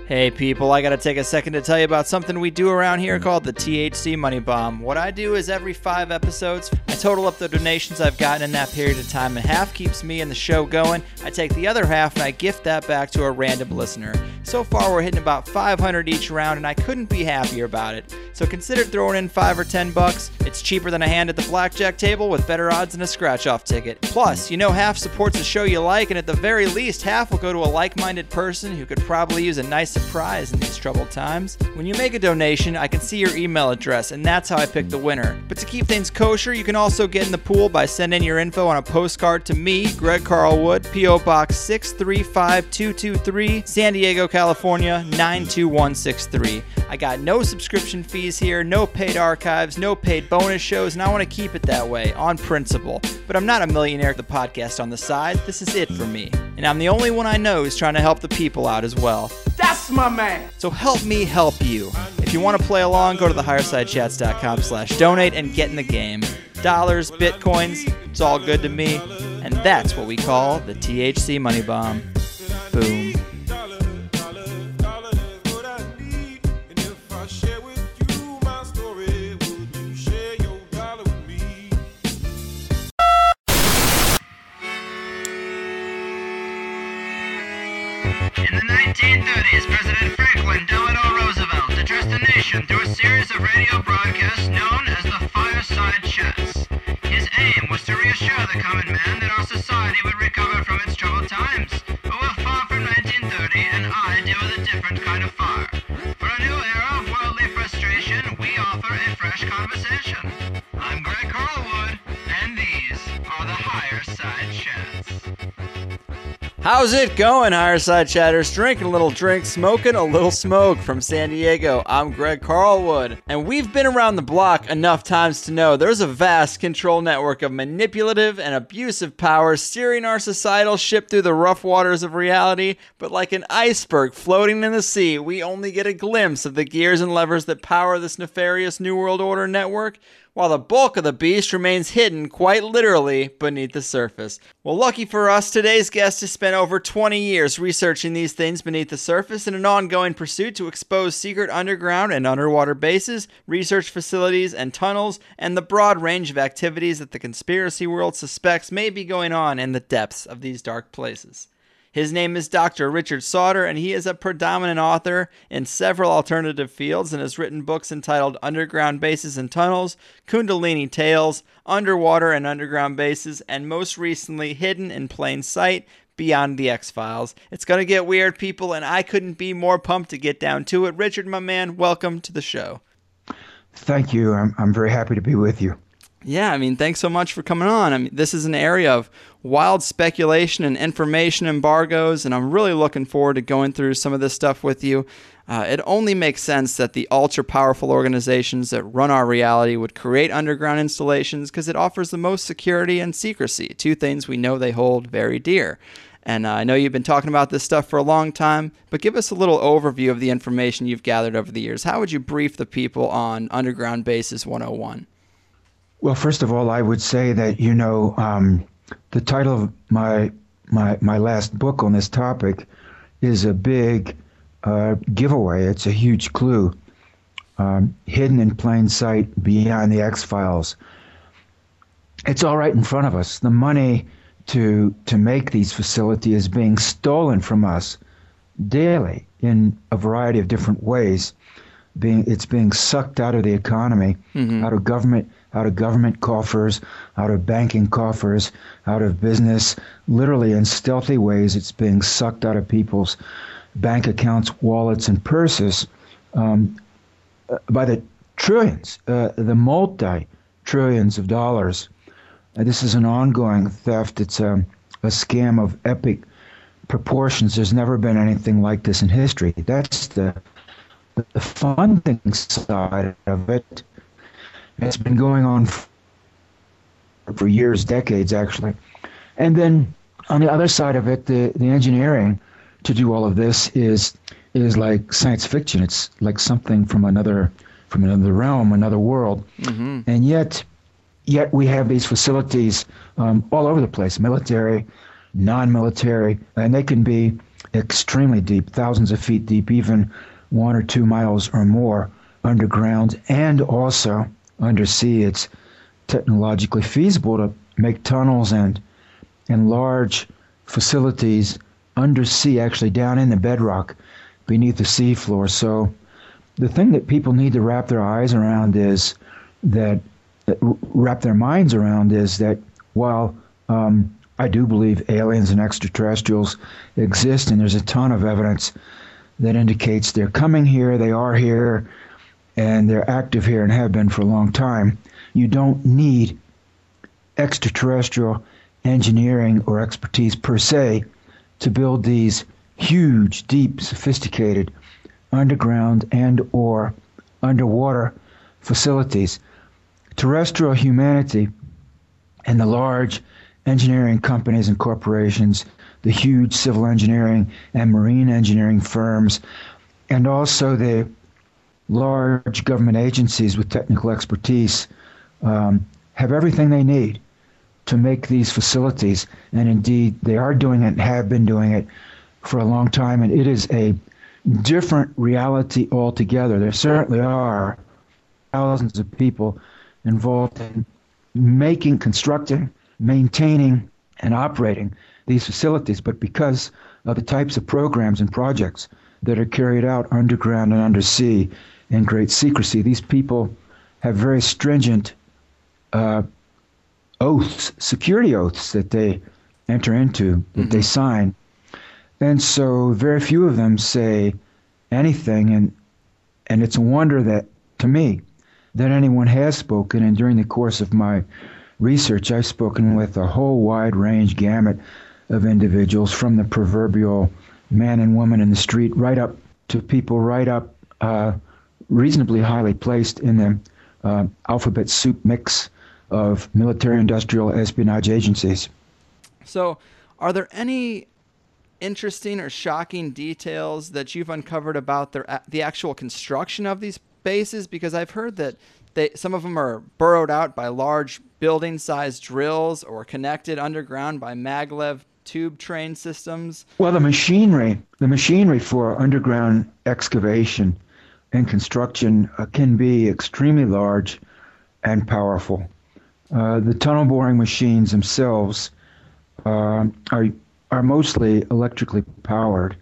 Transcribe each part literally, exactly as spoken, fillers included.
Hey people, I gotta take a second to tell you about something we do around here called the T H C Money Bomb. What I do is every five episodes, I total up the donations I've gotten in that period of time, and half keeps me and the show going. I take the other half and I gift that back to a random listener. So far we're hitting about five hundred each round, and I couldn't be happier about it. So consider throwing in five or ten bucks. It's cheaper than a hand at the blackjack table with better odds than a scratch-off ticket. Plus, you know half supports a show you like, and at the very least, half will go to a like-minded person who could probably use a nice surprise in these troubled times. When you make a donation, I can see your email address, and that's how I pick the winner. But to keep things kosher, you can also get in the pool by sending your info on a postcard to me, Greg Carlwood, P O Box six three five two two three, San Diego, California, nine two one six three. I got no subscription fees here, no paid archives, no paid bonus shows, and I want to keep it that way, on principle. But I'm not a millionaire with the podcast on the side. This is it for me. And I'm the only one I know who's trying to help the people out as well. That's my man. So help me help you. If you want to play along, go to the higherside chats dot com slash donate and get in the game. Dollars, bitcoins, it's all good to me. And that's what we call the T H C Money Bomb. Boom. In the nineteen thirties, President Franklin Delano Roosevelt addressed the nation through a series of radio broadcasts known as the Fireside Chats. His aim was to reassure the common man that our society would recover from its troubled times. But we're far from nineteen thirty, and I deal with a different kind of fire. For a new era of worldly frustration, we offer a fresh conversation. I'm Greg Carlwood, and these are the Higher Side Chats. How's it going, Higherside Chatters? Drinking a little drink, smoking a little smoke from San Diego. I'm Greg Carlwood, and we've been around the block enough times to know there's a vast control network of manipulative and abusive powers steering our societal ship through the rough waters of reality, but like an iceberg floating in the sea, we only get a glimpse of the gears and levers that power this nefarious New World Order network, while the bulk of the beast remains hidden, quite literally, beneath the surface. Well, lucky for us, today's guest has spent over twenty years researching these things beneath the surface in an ongoing pursuit to expose secret underground and underwater bases, research facilities, and tunnels, and the broad range of activities that the conspiracy world suspects may be going on in the depths of these dark places. His name is Doctor Richard Sauter, and he is a predominant author in several alternative fields and has written books entitled Underground Bases and Tunnels, Kundalini Tales, Underwater and Underground Bases, and most recently, Hidden in Plain Sight, Beyond the X-Files. It's going to get weird, people, and I couldn't be more pumped to get down to it. Richard, my man, welcome to the show. Thank you. I'm, I'm very happy to be with you. Yeah, I mean, thanks so much for coming on. I mean, this is an area of wild speculation and information embargoes, and I'm really looking forward to going through some of this stuff with you. Uh, it only makes sense that the ultra-powerful organizations that run our reality would create underground installations because it offers the most security and secrecy, two things we know they hold very dear. And uh, I know you've been talking about this stuff for a long time, but give us a little overview of the information you've gathered over the years. How would you brief the people on Underground Bases one oh one? Well, first of all, I would say that, you know, um, the title of my my my last book on this topic is a big uh, giveaway. It's a huge clue. Um, Hidden in Plain Sight, Beyond the X-Files. It's all right in front of us. The money to to make these facilities is being stolen from us daily in a variety of different ways. Being it's being sucked out of the economy, mm-hmm. out of government. out of government coffers, out of banking coffers, out of business. Literally in stealthy ways, it's being sucked out of people's bank accounts, wallets, and purses um, by the trillions, uh, the multi-trillions of dollars. Uh, this is an ongoing theft. It's a, a scam of epic proportions. There's never been anything like this in history. That's the, the funding side of it. It's been going on for years, decades, actually. And then on the other side of it, the, the engineering to do all of this is is like science fiction. It's like something from another from another realm, another world. Mm-hmm. And yet, yet we have these facilities um, all over the place, military, non-military, and they can be extremely deep, thousands of feet deep, even one or two miles or more underground, and also undersea. It's technologically feasible to make tunnels and and large facilities undersea, actually down in the bedrock beneath the seafloor. So the thing that people need to wrap their eyes around is that, that wrap their minds around is that while um, I do believe aliens and extraterrestrials exist, and there's a ton of evidence that indicates they're coming here, they are here, and they're active here and have been for a long time, you don't need extraterrestrial engineering or expertise per se to build these huge, deep, sophisticated underground and or underwater facilities. Terrestrial humanity and the large engineering companies and corporations, the huge civil engineering and marine engineering firms, and also the large government agencies with technical expertise um, have everything they need to make these facilities, and indeed they are doing it and have been doing it for a long time, and it is a different reality altogether. There certainly are thousands of people involved in making, constructing, maintaining, and operating these facilities, but because of the types of programs and projects that are carried out underground and undersea in great secrecy, these people have very stringent uh, oaths, security oaths that they enter into, that mm-hmm. they sign. And so very few of them say anything, and and it's a wonder that, to me, that anyone has spoken. And during the course of my research, I've spoken with a whole wide range gamut of individuals, from the proverbial man and woman in the street right up to people right up uh, reasonably highly placed in the uh, alphabet soup mix of military-industrial espionage agencies. So are there any interesting or shocking details that you've uncovered about their, the actual construction of these bases? Because I've heard that they, some of them are burrowed out by large building-sized drills or connected underground by maglev tube train systems. Well, the machinery, the machinery for underground excavation and construction uh, can be extremely large and powerful. Uh, the tunnel boring machines themselves uh, are are mostly electrically powered,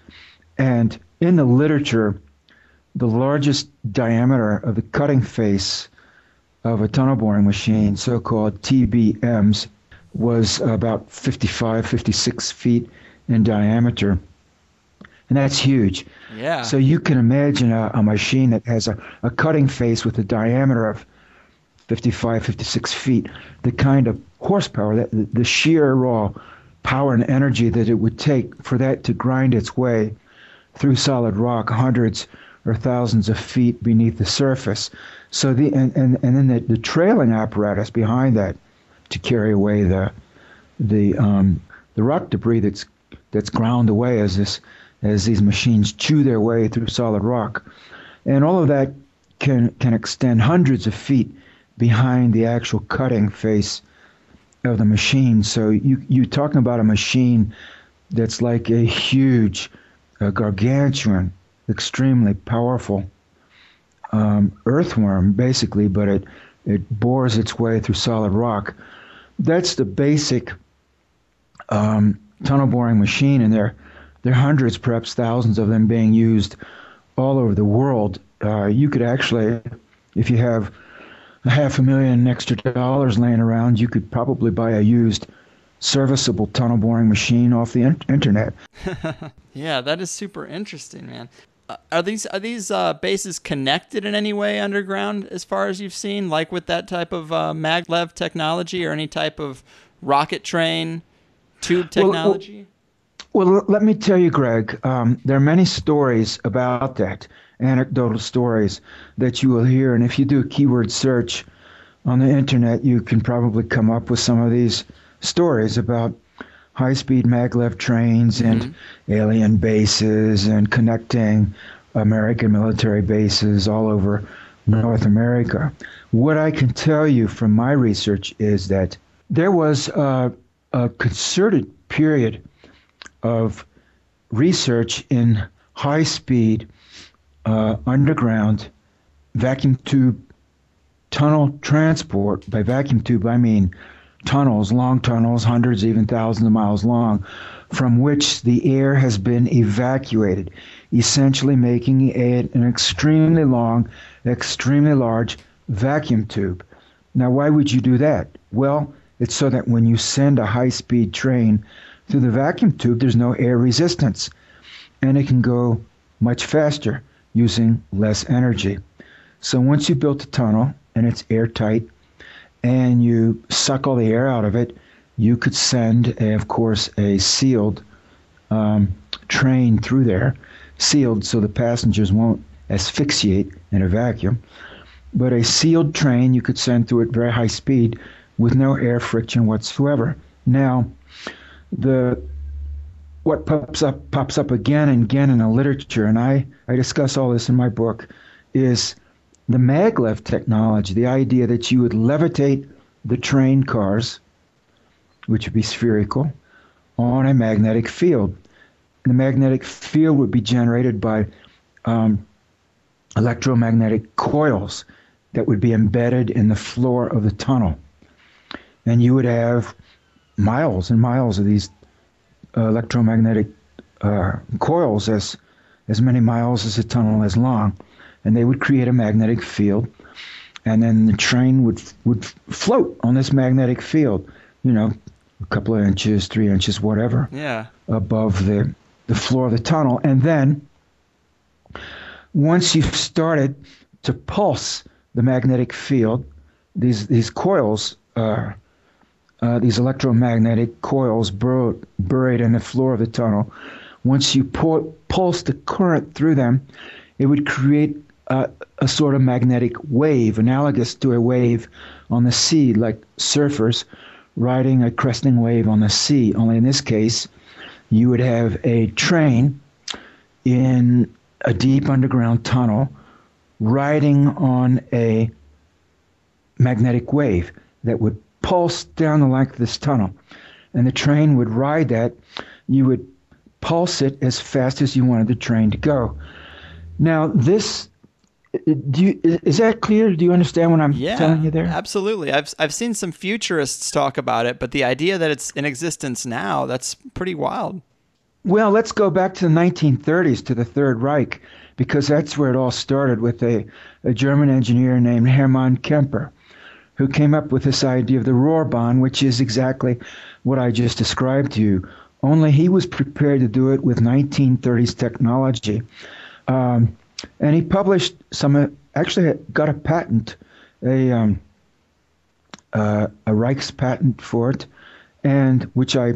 and in the literature, the largest diameter of the cutting face of a tunnel boring machine, so-called T B Ms, was about fifty-five, fifty-six feet in diameter, and that's huge. Yeah. So you can imagine a, a machine that has a, a cutting face with a diameter of fifty-five, fifty-six feet, the kind of horsepower, that the, the sheer raw power and energy that it would take for that to grind its way through solid rock hundreds or thousands of feet beneath the surface. So the and, and, and then the, the trailing apparatus behind that to carry away the the um, the rock debris that's that's ground away as this as these machines chew their way through solid rock, and all of that can can extend hundreds of feet behind the actual cutting face of the machine. So you you're talking about a machine that's like a huge, a gargantuan, extremely powerful um, earthworm, basically, but it it bores its way through solid rock. That's the basic um, tunnel boring machine, and there there are hundreds, perhaps thousands of them being used all over the world. Uh, you could actually, if you have a half a million extra dollars laying around, you could probably buy a used serviceable tunnel boring machine off the in- internet. Yeah, that is super interesting, man. Uh, are these are these uh, bases connected in any way underground, as far as you've seen, like with that type of uh, maglev technology or any type of rocket train tube technology? Well, well, well let me tell you, Greg, um, there are many stories about that, anecdotal stories that you will hear, and if you do a keyword search on the internet, you can probably come up with some of these stories about high-speed maglev trains and mm-hmm. alien bases and connecting American military bases all over North America. What I can tell you from my research is that there was a, a concerted period of research in high-speed uh, underground vacuum tube tunnel transport. By vacuum tube, I mean tunnels, long tunnels, hundreds, even thousands of miles long, from which the air has been evacuated, essentially making it an extremely long, extremely large vacuum tube. Now, why would you do that? Well, it's so that when you send a high-speed train through the vacuum tube, there's no air resistance, and it can go much faster using less energy. So once you built a tunnel and it's airtight, and you suck all the air out of it, you could send, a, of course, a sealed um, train through there, sealed so the passengers won't asphyxiate in a vacuum. But a sealed train you could send through at very high speed with no air friction whatsoever. Now, the what pops up pops up again and again in the literature, and I, I discuss all this in my book, is the maglev technology, the idea that you would levitate the train cars, which would be spherical, on a magnetic field. And the magnetic field would be generated by um, electromagnetic coils that would be embedded in the floor of the tunnel. And you would have miles and miles of these uh, electromagnetic uh, coils, as as many miles as the tunnel is long. And they would create a magnetic field, and then the train would would float on this magnetic field, you know, a couple of inches, three inches, whatever, Yeah. above the, the floor of the tunnel. And then once you've started to pulse the magnetic field, these these coils, uh, uh, these electromagnetic coils bur- buried in the floor of the tunnel, once you pu- pulse the current through them, it would create a, a sort of magnetic wave, analogous to a wave on the sea, like surfers riding a cresting wave on the sea. Only in this case, you would have a train in a deep underground tunnel riding on a magnetic wave that would pulse down the length of this tunnel. And the train would ride that. You would pulse it as fast as you wanted the train to go. Now, this, do you, is that clear? Do you understand what I'm Yeah, telling you there? absolutely. I've I've seen some futurists talk about it, but the idea that it's in existence now, that's pretty wild. Well, let's go back to the nineteen thirties, to the Third Reich, because that's where it all started with a, a German engineer named Hermann Kemper, who came up with this idea of the Rohrbahn, which is exactly what I just described to you. Only he was prepared to do it with nineteen thirties technology. Um, and he published some, uh, actually got a patent, a um, uh, a Reich's patent for it, and which I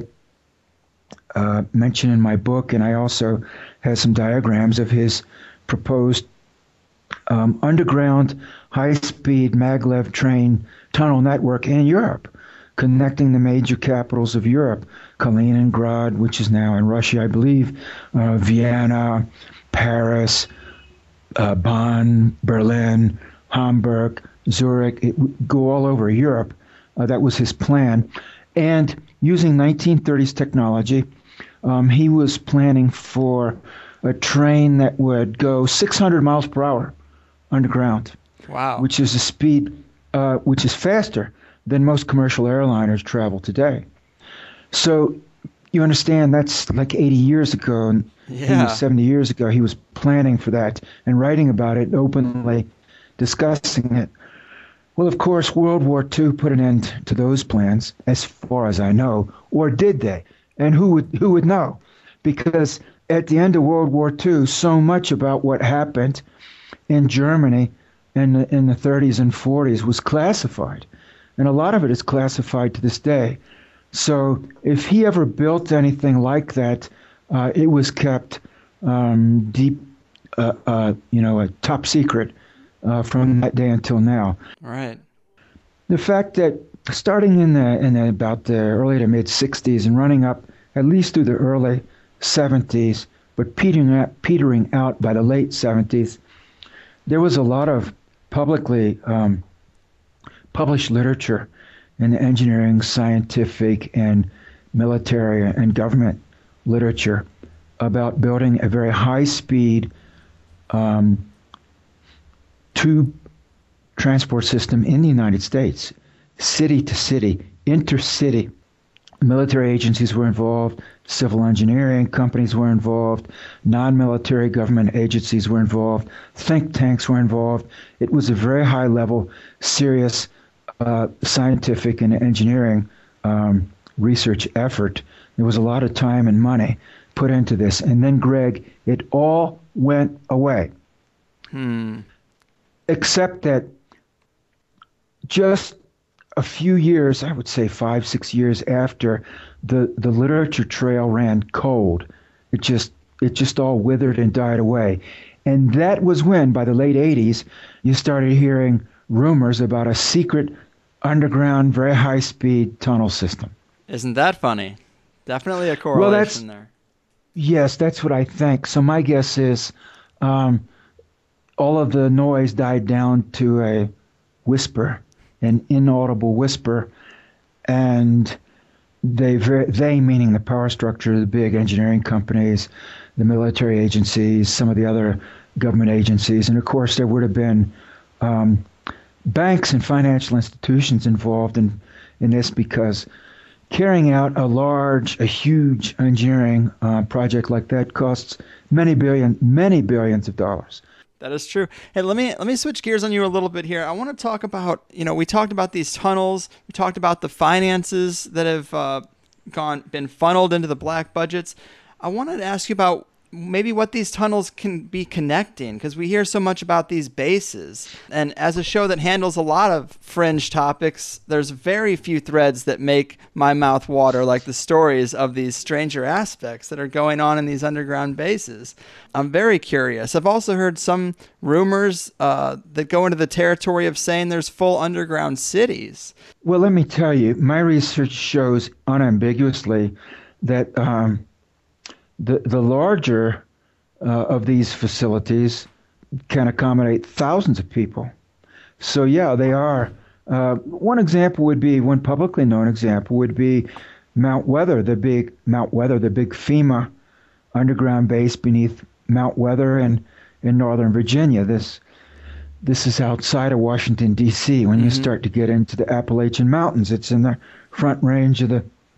uh, mention in my book, and I also have some diagrams of his proposed um, underground high-speed maglev train tunnel network in Europe, connecting the major capitals of Europe, Kaliningrad, which is now in Russia, I believe, uh, Vienna, Paris, uh, Bonn, Berlin, Hamburg, Zurich. It would go all over Europe. Uh, that was his plan. And using nineteen thirties technology, um, he was planning for a train that would go six hundred miles per hour underground, Wow. which is a speed uh, which is faster than most commercial airliners travel today. So you understand that's like eighty years ago, and Yeah. seventy years ago, he was planning for that and writing about it, openly discussing it. Well, of course, World War Two put an end to those plans, as far as I know, or did they? And who would who would know? Because at the end of World War Two, so much about what happened in Germany in the, in the thirties and forties was classified, and a lot of it is classified to this day. So if he ever built anything like that, uh, it was kept um, deep, uh, uh, you know, a top secret uh, from that day until now. Right. The fact that starting in the in the, about the early to mid sixties and running up at least through the early seventies, but petering out, petering out by the late seventies, there was a lot of publicly um, published literature in the engineering, scientific, and military and government literature about building a very high-speed um, tube transport system in the United States, city to city, intercity. Military agencies were involved, civil engineering companies were involved, non-military government agencies were involved, think tanks were involved. It was a very high-level, serious uh, scientific and engineering um, research effort. There was a lot of time and money put into this. And then, Greg, it all went away. Hmm. Except that just a few years, I would say five, six years after, the, the literature trail ran cold. It just it just all withered and died away. And that was when, by the late eighties, you started hearing rumors about a secret underground, very high-speed tunnel system. Isn't that funny? Definitely a correlation well, that's, there. Yes, that's what I think. So my guess is um, all of the noise died down to a whisper, an inaudible whisper, and they, very, they meaning the power structure, the big engineering companies, the military agencies, some of the other government agencies, and of course there would have been um, banks and financial institutions involved in, in this, because carrying out a large, a huge engineering uh, project like that costs many billion, many billions of dollars. That is true. Hey, let me let me switch gears on you a little bit here. I want to talk about, you know, we talked about these tunnels. We talked about the finances that have uh, gone been funneled into the black budgets. I wanted to ask you about maybe what these tunnels can be connecting, because we hear so much about these bases. And as a show that handles a lot of fringe topics, there's very few threads that make my mouth water, like the stories of these stranger aspects that are going on in these underground bases. I'm very curious. I've also heard some rumors uh, that go into the territory of saying there's full underground cities. Well, let me tell you, my research shows unambiguously that um, The the larger uh, of these facilities can accommodate thousands of people. So yeah, they are. Uh, one example would be, one publicly known example would be Mount Weather, the big Mount Weather, the big FEMA underground base beneath Mount Weather in, in Northern Virginia. This this is outside of Washington, D C When mm-hmm. you start to get into the Appalachian Mountains, it's in the front range of the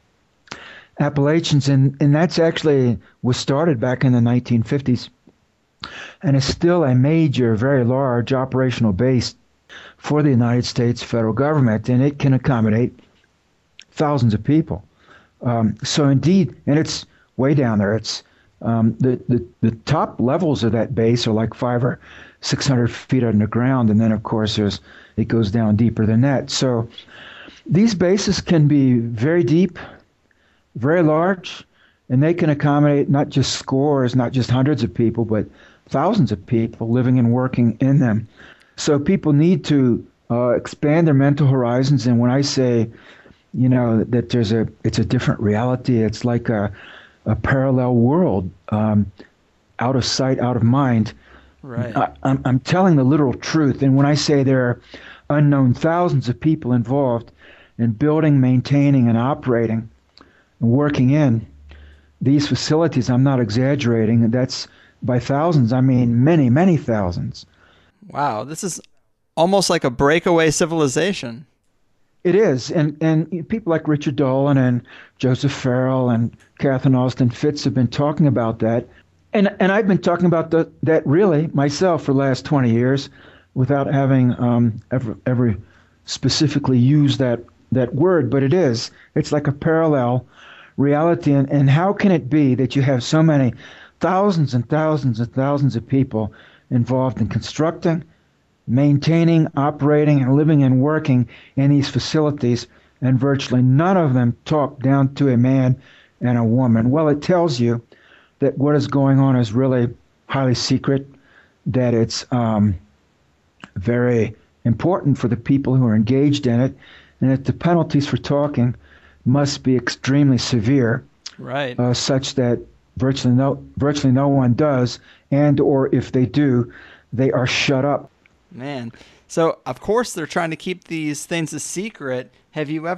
Appalachians, and, and that's actually was started back in the nineteen fifties and is still a major, very large operational base for the United States federal government, and it can accommodate thousands of people. Um, so indeed, and it's way down there. It's um, the, the, the top levels of that base are like five or six hundred feet underground, and then of course there's it goes down deeper than that. So these bases can be very deep, very large, and they can accommodate not just scores, not just hundreds of people, but thousands of people living and working in them. So people need to uh, expand their mental horizons. And when I say, you know, that there's a, it's a different reality, it's like a, a parallel world, um, out of sight, out of mind. Right. I, I'm, I'm telling the literal truth. And when I say there are unknown thousands of people involved in building, maintaining, and operating, working in these facilities, I'm not exaggerating. That's by thousands, I mean many, many thousands. Wow, this is almost like a breakaway civilization. It is, and and people like Richard Dolan and Joseph Farrell and Catherine Austin Fitts have been talking about that, and and I've been talking about the, that really myself for the last twenty years, without having um, ever ever specifically used that that word, but it is. It's like a parallel reality, and, and how can it be that you have so many thousands and thousands and thousands of people involved in constructing, maintaining, operating, and living and working in these facilities, and virtually none of them talk down to a man and a woman? Well, it tells you that what is going on is really highly secret, that it's um, very important for the people who are engaged in it, and that the penalties for talking must be extremely severe, right? Uh, such that virtually no virtually no one does, and or if they do, they are shut up. Man, so of course they're trying to keep these things a secret. Have you ever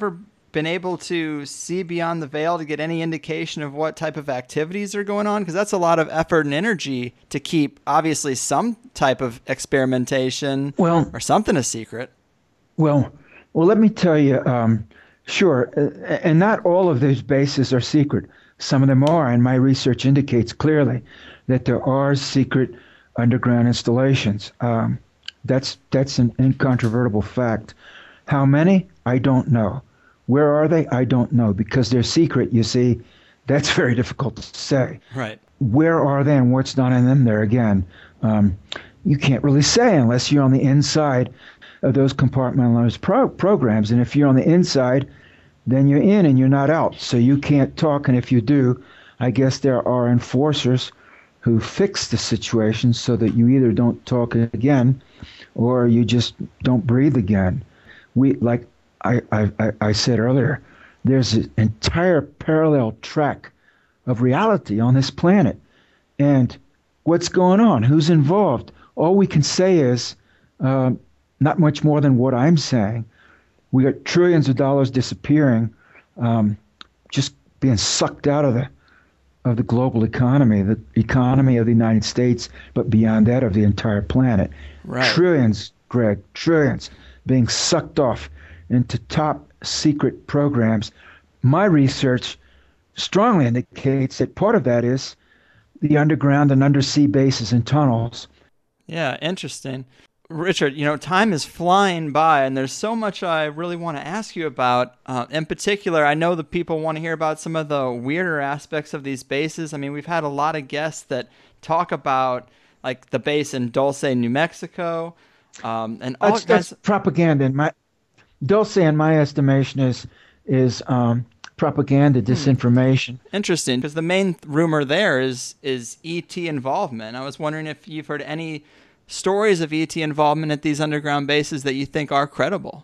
been able to see beyond the veil to get any indication of what type of activities are going on? Because that's a lot of effort and energy to keep, obviously, some type of experimentation well, or something a secret. Well, well, let me tell you, um, sure, uh, and not all of those bases are secret. Some of them are, and my research indicates clearly that there are secret underground installations. Um, that's that's an incontrovertible fact. How many? I don't know. Where are they? I don't know, because they're secret, you see. That's very difficult to say. Right. Where are they and what's done in them? There again, um, you can't really say unless you're on the inside of those compartmentalized pro- programs. And if you're on the inside, then you're in and you're not out. So you can't talk. And if you do, I guess there are enforcers who fix the situation so that you either don't talk again or you just don't breathe again. We, like I, I, I said earlier, there's an entire parallel track of reality on this planet. And what's going on? Who's involved? All we can say is uh, not much more than what I'm saying. We got trillions of dollars disappearing, um, just being sucked out of the of the global economy, the economy of the United States, but beyond that of the entire planet. Right. Trillions, Greg, trillions being sucked off into top secret programs. My research strongly indicates that part of that is the underground and undersea bases and tunnels. Yeah, interesting. Richard, you know, time is flying by, and there's so much I really want to ask you about. Uh, in particular, I know that people want to hear about some of the weirder aspects of these bases. I mean, we've had a lot of guests that talk about, like, the base in Dulce, New Mexico, um, and all that's, kinds that's propaganda. In my Dulce, in my estimation, is is um, propaganda, disinformation. Interesting, because the main th- rumor there is is E T involvement. I was wondering if you've heard any stories of E T involvement at these underground bases that you think are credible.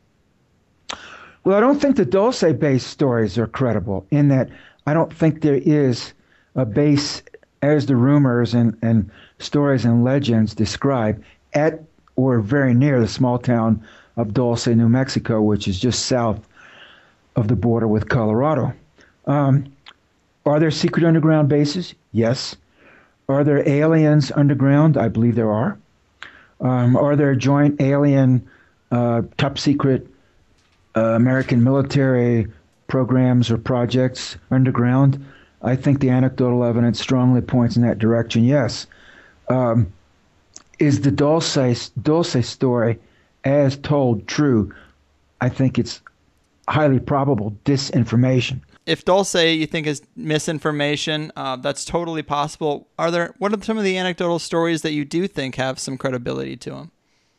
Well, I don't think the Dulce base stories are credible, in that I don't think there is a base, as the rumors and, and stories and legends describe, at or very near the small town of Dulce, New Mexico, which is just south of the border with Colorado. Um, are there secret underground bases? Yes. Are there aliens underground? I believe there are. Um, are there joint alien, uh, top secret uh, American military programs or projects underground? I think the anecdotal evidence strongly points in that direction, yes. Um, is the Dulce, Dulce story, as told, true? I think it's highly probable disinformation. If Dulce you think is misinformation, uh, that's totally possible. Are there? What are some of the anecdotal stories that you do think have some credibility to them?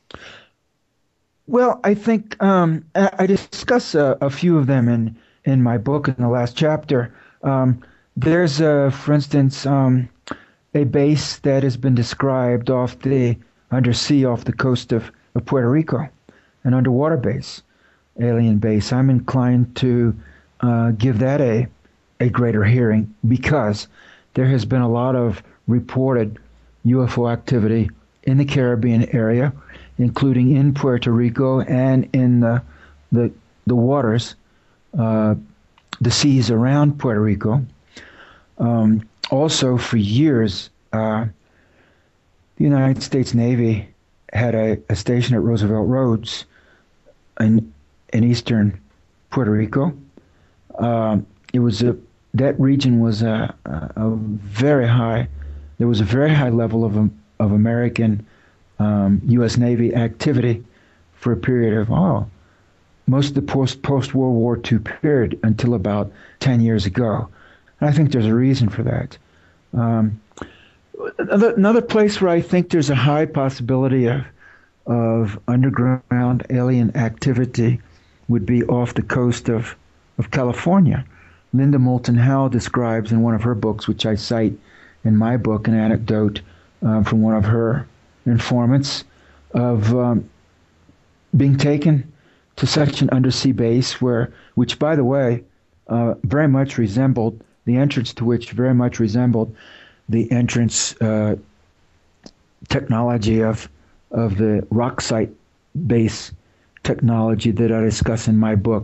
Well, I think um, I, I discuss a, a few of them in, in my book in the last chapter. Um, there's, uh, for instance, um, a base that has been described off the undersea off the coast of, of Puerto Rico, an underwater base, alien base. I'm inclined to Uh, give that a a greater hearing, because there has been a lot of reported U F O activity in the Caribbean area, including in Puerto Rico and in the the, the waters, uh, the seas around Puerto Rico. Um, also, for years, uh, the United States Navy had a, a station at Roosevelt Roads in in eastern Puerto Rico. Uh, it was a that region was a, a, a very high. There was a very high level of of American um, U S Navy activity for a period of oh, most of the post post World War Two period until about ten years ago. And I think there's a reason for that. Um, another, another place where I think there's a high possibility of of underground alien activity would be off the coast of. of California. Linda Moulton Howe describes in one of her books, which I cite in my book, an anecdote uh, from one of her informants of um, being taken to such an undersea base where, which by the way, uh, very much resembled, the entrance to which very much resembled the entrance uh, technology of of the rock site base technology that I discuss in my book,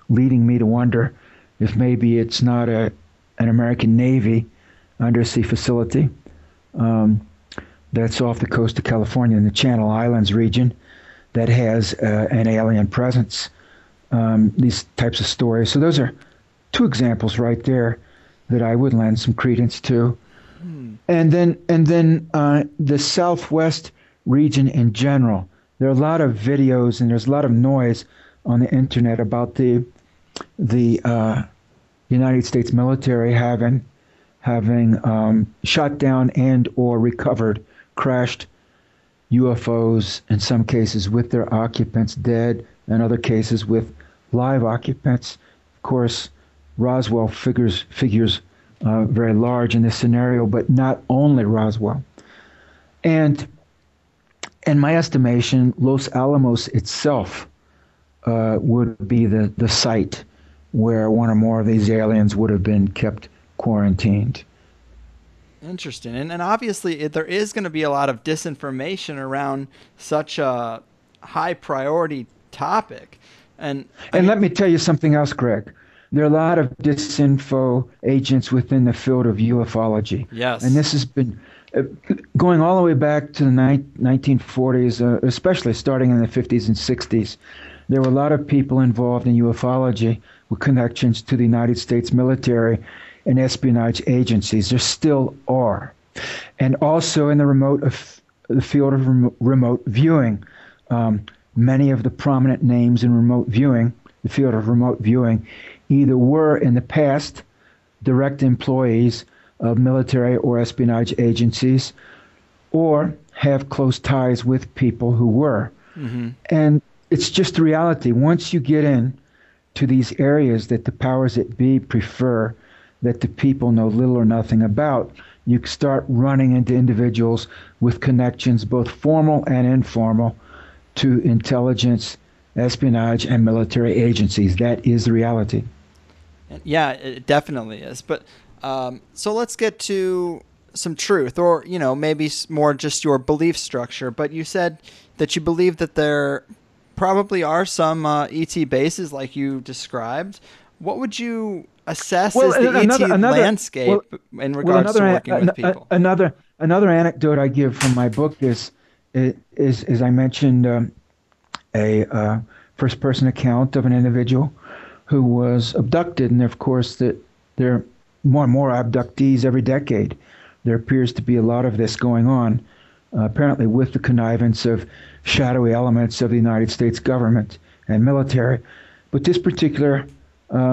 leading me to wonder if maybe it's not a an American Navy undersea facility um, that's off the coast of California in the Channel Islands region that has uh, an alien presence. Um, these types of stories. So those are two examples right there that I would lend some credence to. Hmm. And then, and then uh, the Southwest region in general. There are a lot of videos and there's a lot of noise on the internet about the the uh, United States military having having um, shot down and or recovered crashed U F Os, in some cases with their occupants dead, in other cases with live occupants. Of course, Roswell figures figures uh, very large in this scenario, but not only Roswell. And in my estimation, Los Alamos itself uh, would be the, the site where one or more of these aliens would have been kept quarantined. Interesting. And, and obviously, it, there is going to be a lot of disinformation around such a high priority topic. And, I and mean, let me tell you something else, Greg. There are a lot of disinfo agents within the field of ufology. Yes. And this has been uh, going all the way back to the ni- nineteen forties, uh, especially starting in the fifties and sixties. There were a lot of people involved in ufology with connections to the United States military and espionage agencies. There still are. And also in the remote of the field of rem- remote viewing. Um, Many of the prominent names in remote viewing, the field of remote viewing, either were in the past direct employees of military or espionage agencies or have close ties with people who were. Mm-hmm. And it's just the reality. Once you get in to these areas that the powers that be prefer, that the people know little or nothing about, you start running into individuals with connections, both formal and informal, to intelligence, espionage, and military agencies. That is the reality. Yeah, it definitely is. But um, so let's get to some truth, or, you know, maybe more just your belief structure. But you said that you believe that there probably are some uh, E T bases like you described. What would you assess well, as the another, E T another, landscape well, in regards well, to working an, with a, people? Another another anecdote I give from my book is, is as I mentioned, um, a uh, first-person account of an individual who was abducted, and of course that there are more and more abductees every decade. There appears to be a lot of this going on, uh, apparently with the connivance of shadowy elements of the United States government and military. But this particular uh,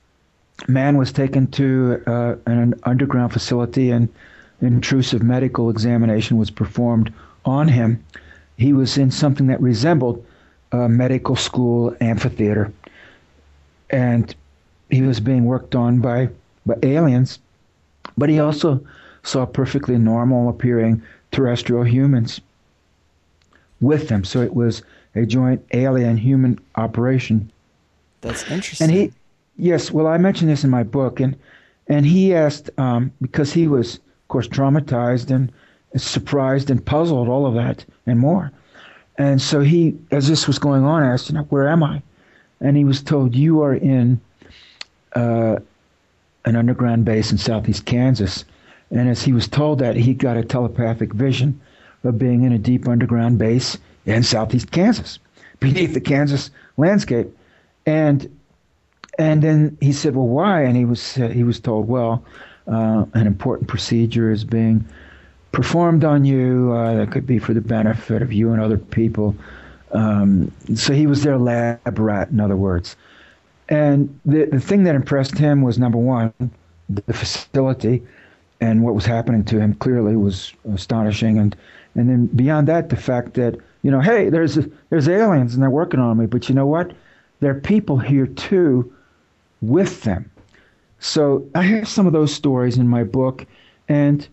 man was taken to uh, an underground facility, and an intrusive medical examination was performed on him. He was in something that resembled a medical school amphitheater, and he was being worked on by, by aliens, but he also saw perfectly normal appearing terrestrial humans with them. So it was a joint alien human operation. That's interesting. And he, yes, well, I mentioned this in my book, and and he asked, um, because he was, of course, traumatized and surprised and puzzled, all of that and more. And so he, as this was going on, asked, you know, where am I? And he was told, you are in uh, an underground base in southeast Kansas. And as he was told that, he got a telepathic vision of being in a deep underground base in southeast Kansas, beneath the Kansas landscape. And and then he said, well, why? And he was uh, he was told, well, uh, an important procedure is being performed on you uh, that could be for the benefit of you and other people. Um, so he was their lab rat, in other words. And the the thing that impressed him was, number one, the facility, and what was happening to him clearly was astonishing. And and then beyond that, the fact that, you know, hey, there's there's aliens and they're working on me, but you know what? There are people here too with them. So I have some of those stories in my book, and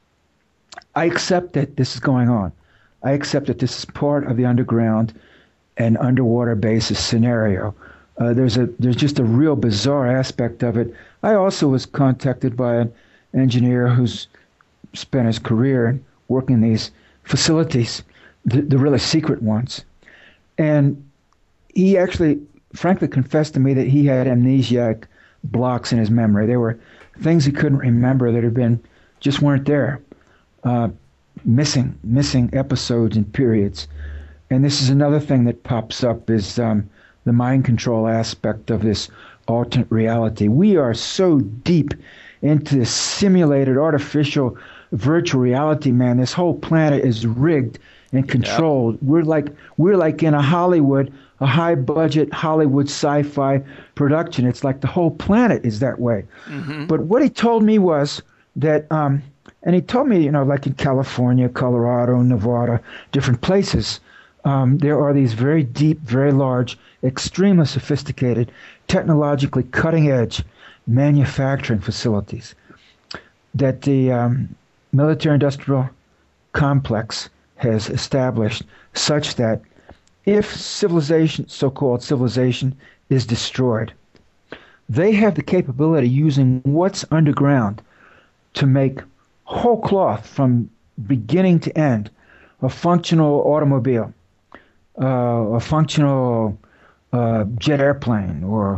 I accept that this is going on. I accept that this is part of the underground and underwater basis scenario. Uh, there's a there's just a real bizarre aspect of it. I also was contacted by an engineer who's spent his career working in these facilities, the, the really secret ones. And he actually frankly confessed to me that he had amnesiac blocks in his memory. There were things he couldn't remember that had been just weren't there, uh, missing missing episodes and periods. And this is another thing that pops up is um, the mind control aspect of this alternate reality. We are so deep into this simulated, artificial, virtual reality, man. This whole planet is rigged and controlled. Yep. We're like we're like in a Hollywood, a high-budget Hollywood sci-fi production. It's like the whole planet is that way. Mm-hmm. But what he told me was that, um, and he told me, you know, like in California, Colorado, Nevada, different places, um, there are these very deep, very large, extremely sophisticated, technologically cutting-edge manufacturing facilities that the um, military-industrial complex has established, such that if civilization, so-called civilization, is destroyed, they have the capability, using what's underground, to make whole cloth from beginning to end, a functional automobile, uh, a functional uh, jet airplane, or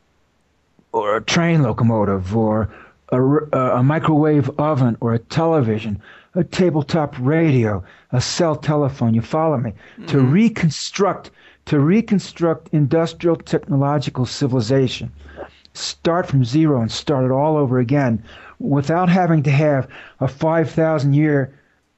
or a train locomotive, or a, a microwave oven, or a television, a tabletop radio, a cell telephone. You follow me? Mm-hmm. To reconstruct, to reconstruct industrial technological civilization, start from zero and start it all over again, without having to have a five thousand year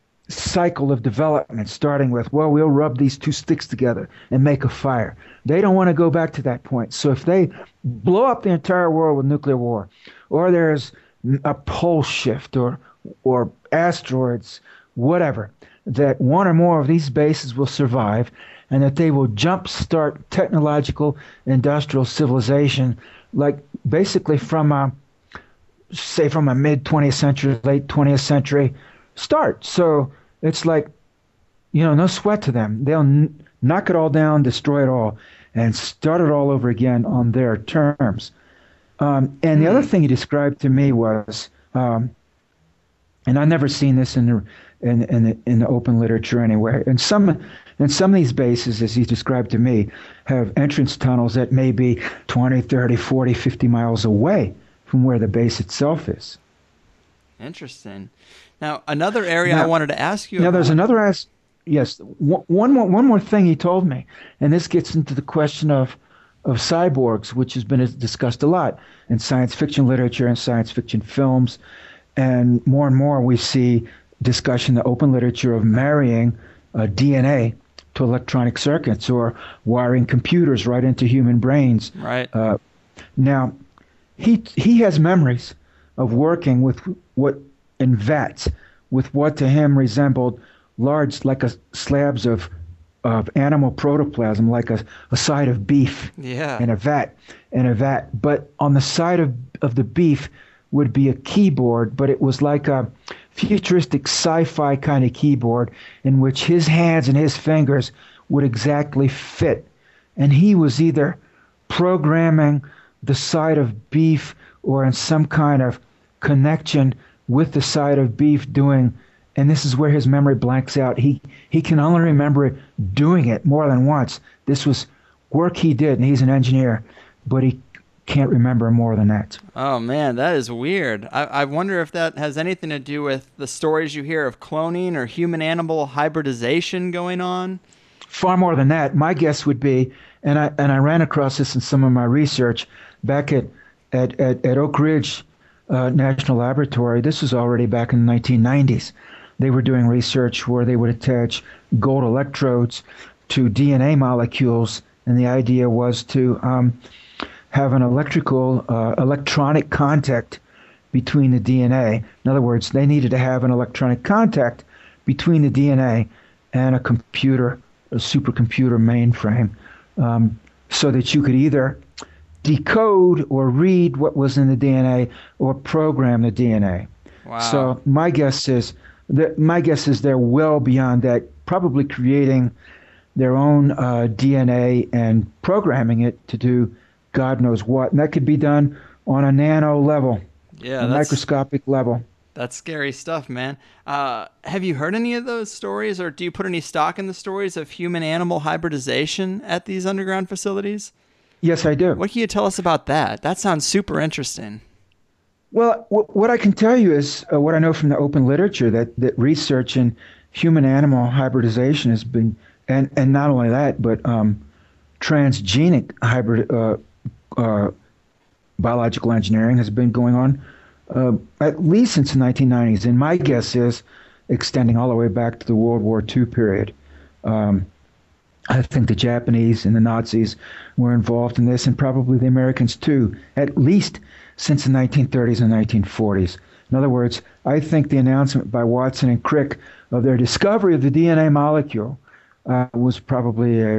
cycle of development, starting with, well, we'll rub these two sticks together and make a fire. They don't want to go back to that point. So if they blow up the entire world with nuclear war, or there's a pole shift, or or asteroids, whatever, that one or more of these bases will survive, and that they will jumpstart technological industrial civilization, like basically from a, say from a mid twentieth century, late twentieth century start. So it's like, you know, no sweat to them. They'll n- knock it all down, destroy it all, and start it all over again on their terms. Um, and the other thing he described to me was, um, and I've never seen this in the, in, in, the, in the open literature anywhere, and some, and some of these bases, as he described to me, have entrance tunnels that may be twenty, thirty, forty, fifty miles away from where the base itself is. Interesting. Now, another area now, I wanted to ask you now about. There's another as yes, one, one more one more thing he told me, and this gets into the question of of cyborgs, which has been discussed a lot in science fiction literature and science fiction films, and more and more we see discussion in the open literature of marrying uh, D N A to electronic circuits, or wiring computers right into human brains. Right. Uh, now, he he has memories of working with what in vats with what to him resembled large, like a slabs of of animal protoplasm, like a, a side of beef yeah. in a vat, in a vat. But on the side of, of the beef would be a keyboard, but it was like a futuristic sci-fi kind of keyboard in which his hands and his fingers would exactly fit. And he was either programming the side of beef or in some kind of connection with the side of beef doing, and this is where his memory blanks out. He he can only remember doing it more than once. This was work he did, and he's an engineer, but he can't remember more than that. Oh, man, that is weird. I, I wonder if that has anything to do with the stories you hear of cloning or human-animal hybridization going on. Far more than that. My guess would be, and I and I ran across this in some of my research back at, at, at, at Oak Ridge uh, National Laboratory. This was already back in the nineteen nineties. They were doing research where they would attach gold electrodes to D N A molecules, and the idea was to um, have an electrical, uh, electronic contact between the D N A. In other words, they needed to have an electronic contact between the D N A and a computer, a supercomputer mainframe, um, so that you could either decode or read what was in the D N A or program the D N A. Wow. So my guess is that my guess is they're well beyond that, probably creating their own uh, D N A and programming it to do God knows what. And that could be done on a nano level, yeah, a microscopic level. That's scary stuff, man. Uh, have you heard any of those stories, or do you put any stock in the stories of human-animal hybridization at these underground facilities? Yes, I do. What can you tell us about that? That sounds super interesting. Well, w- what I can tell you is uh, what I know from the open literature, that, that research in human-animal hybridization has been, and, and not only that, but um, transgenic hybrid uh, uh, biological engineering has been going on uh, at least since the nineteen nineties. And my guess is extending all the way back to the World War Two period. Um, I think the Japanese and the Nazis were involved in this, and probably the Americans too, at least since the nineteen thirties and nineteen forties. In other words, I think the announcement by Watson and Crick of their discovery of the D N A molecule uh, was probably, a,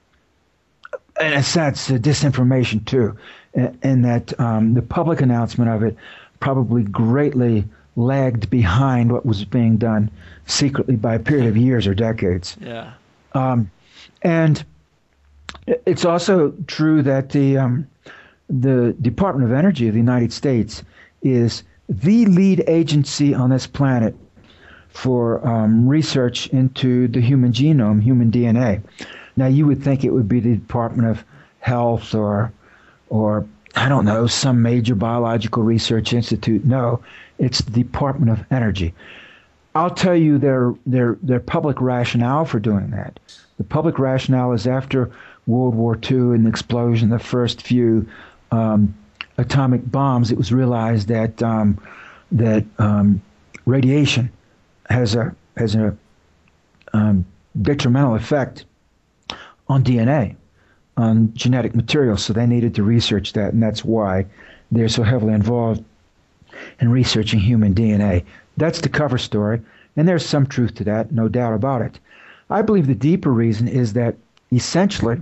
in a sense, a disinformation too, in, in that um, the public announcement of it probably greatly lagged behind what was being done secretly by a period of years or decades. Yeah. Um, and it's also true that the um, the Department of Energy of the United States is the lead agency on this planet for um, research into the human genome, human D N A. Now, you would think it would be the Department of Health or, or I don't know, some major biological research institute. No, it's the Department of Energy. I'll tell you their their their public rationale for doing that. The public rationale is after World War Two and the explosion of the first few um, atomic bombs, it was realized that um, that um, radiation has a has a um, detrimental effect on D N A, on genetic material. So they needed to research that, and that's why they're so heavily involved in researching human D N A. That's the cover story, and there's some truth to that, no doubt about it. I believe the deeper reason is that essentially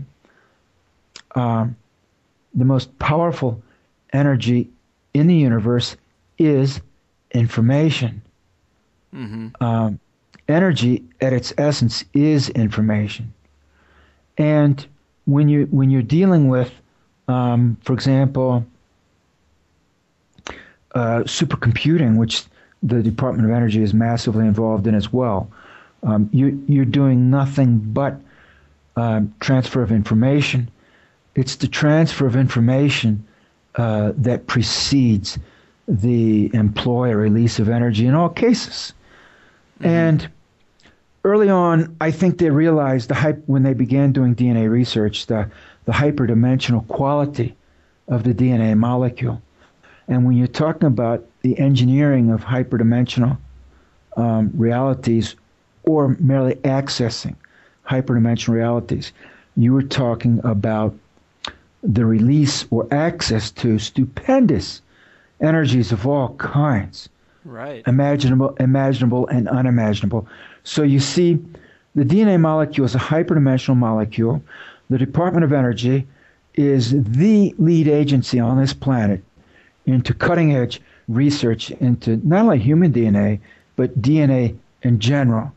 um, the most powerful energy in the universe is information. Mm-hmm. Um, energy at its essence is information. And when you when you're dealing with, um, for example, uh, supercomputing, which the Department of Energy is massively involved in as well, um, you, you're doing nothing but um, transfer of information. It's the transfer of information uh, that precedes the employ or release of energy in all cases. Mm-hmm. And early on, I think they realized the hype when they began doing D N A research, the, the hyperdimensional quality of the D N A molecule. And when you're talking about the engineering of hyperdimensional um, realities or merely accessing hyperdimensional realities, you were talking about the release or access to stupendous energies of all kinds. Right. Imaginable, imaginable, and unimaginable. So you see, the D N A molecule is a hyperdimensional molecule. The Department of Energy is the lead agency on this planet into cutting-edge research into not only human D N A, but D N A in general.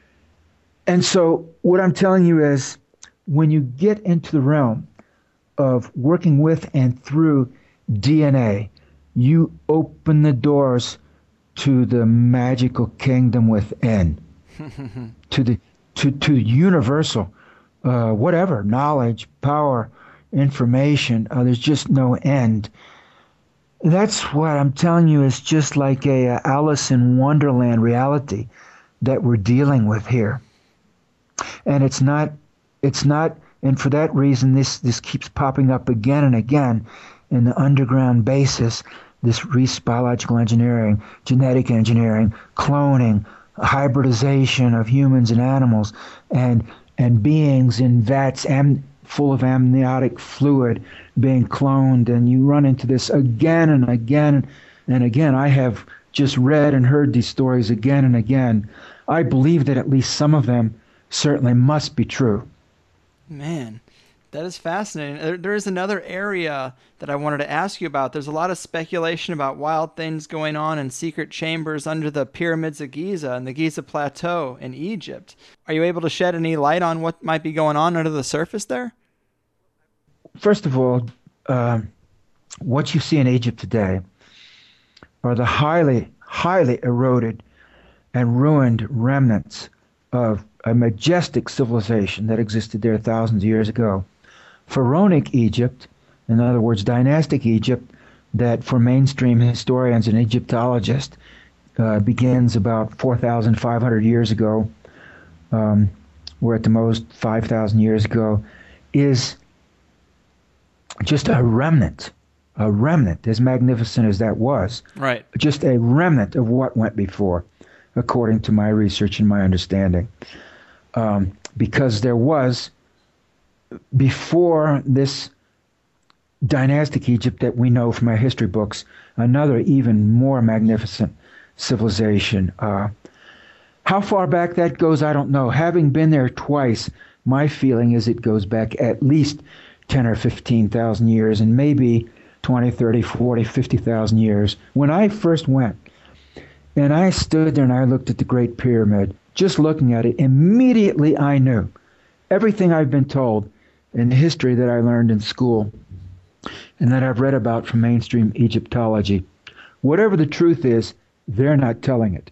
And so what I'm telling you is, when you get into the realm of working with and through D N A, you open the doors to the magical kingdom within, to the to to universal, uh, whatever, knowledge, power, information. Uh, there's just no end. That's what I'm telling you is just like a, a Alice in Wonderland reality that we're dealing with here. And it's not, it's not, and for that reason, this, this keeps popping up again and again in the underground basis, this Reese biological engineering, genetic engineering, cloning, hybridization of humans and animals, and and beings in vats am, full of amniotic fluid being cloned, and you run into this again and again and again. I have just read and heard these stories again and again. I believe that at least some of them certainly must be true. Man, that is fascinating. There, there is another area that I wanted to ask you about. There's a lot of speculation about wild things going on in secret chambers under the pyramids of Giza and the Giza Plateau in Egypt. Are you able to shed any light on what might be going on under the surface there? First of all, uh, what you see in Egypt today are the highly, highly eroded and ruined remnants of a majestic civilization that existed there thousands of years ago. Pharaonic Egypt In other words, dynastic Egypt, that for mainstream historians and Egyptologists uh, begins about four thousand five hundred years ago, um, or at the most five thousand years ago, is just a remnant, a remnant, as magnificent as that was. Right. Just a remnant of what went before, according to my research and my understanding. Um, because there was, before this dynastic Egypt that we know from our history books, another even more magnificent civilization. Uh, how far back that goes, I don't know. Having been there twice, my feeling is it goes back at least ten or fifteen thousand years, and maybe twenty, thirty, forty, fifty thousand years. When I first went, and I stood there and I looked at the Great Pyramid, just looking at it, immediately I knew everything I've been told in history that I learned in school and that I've read about from mainstream Egyptology. Whatever the truth is, they're not telling it.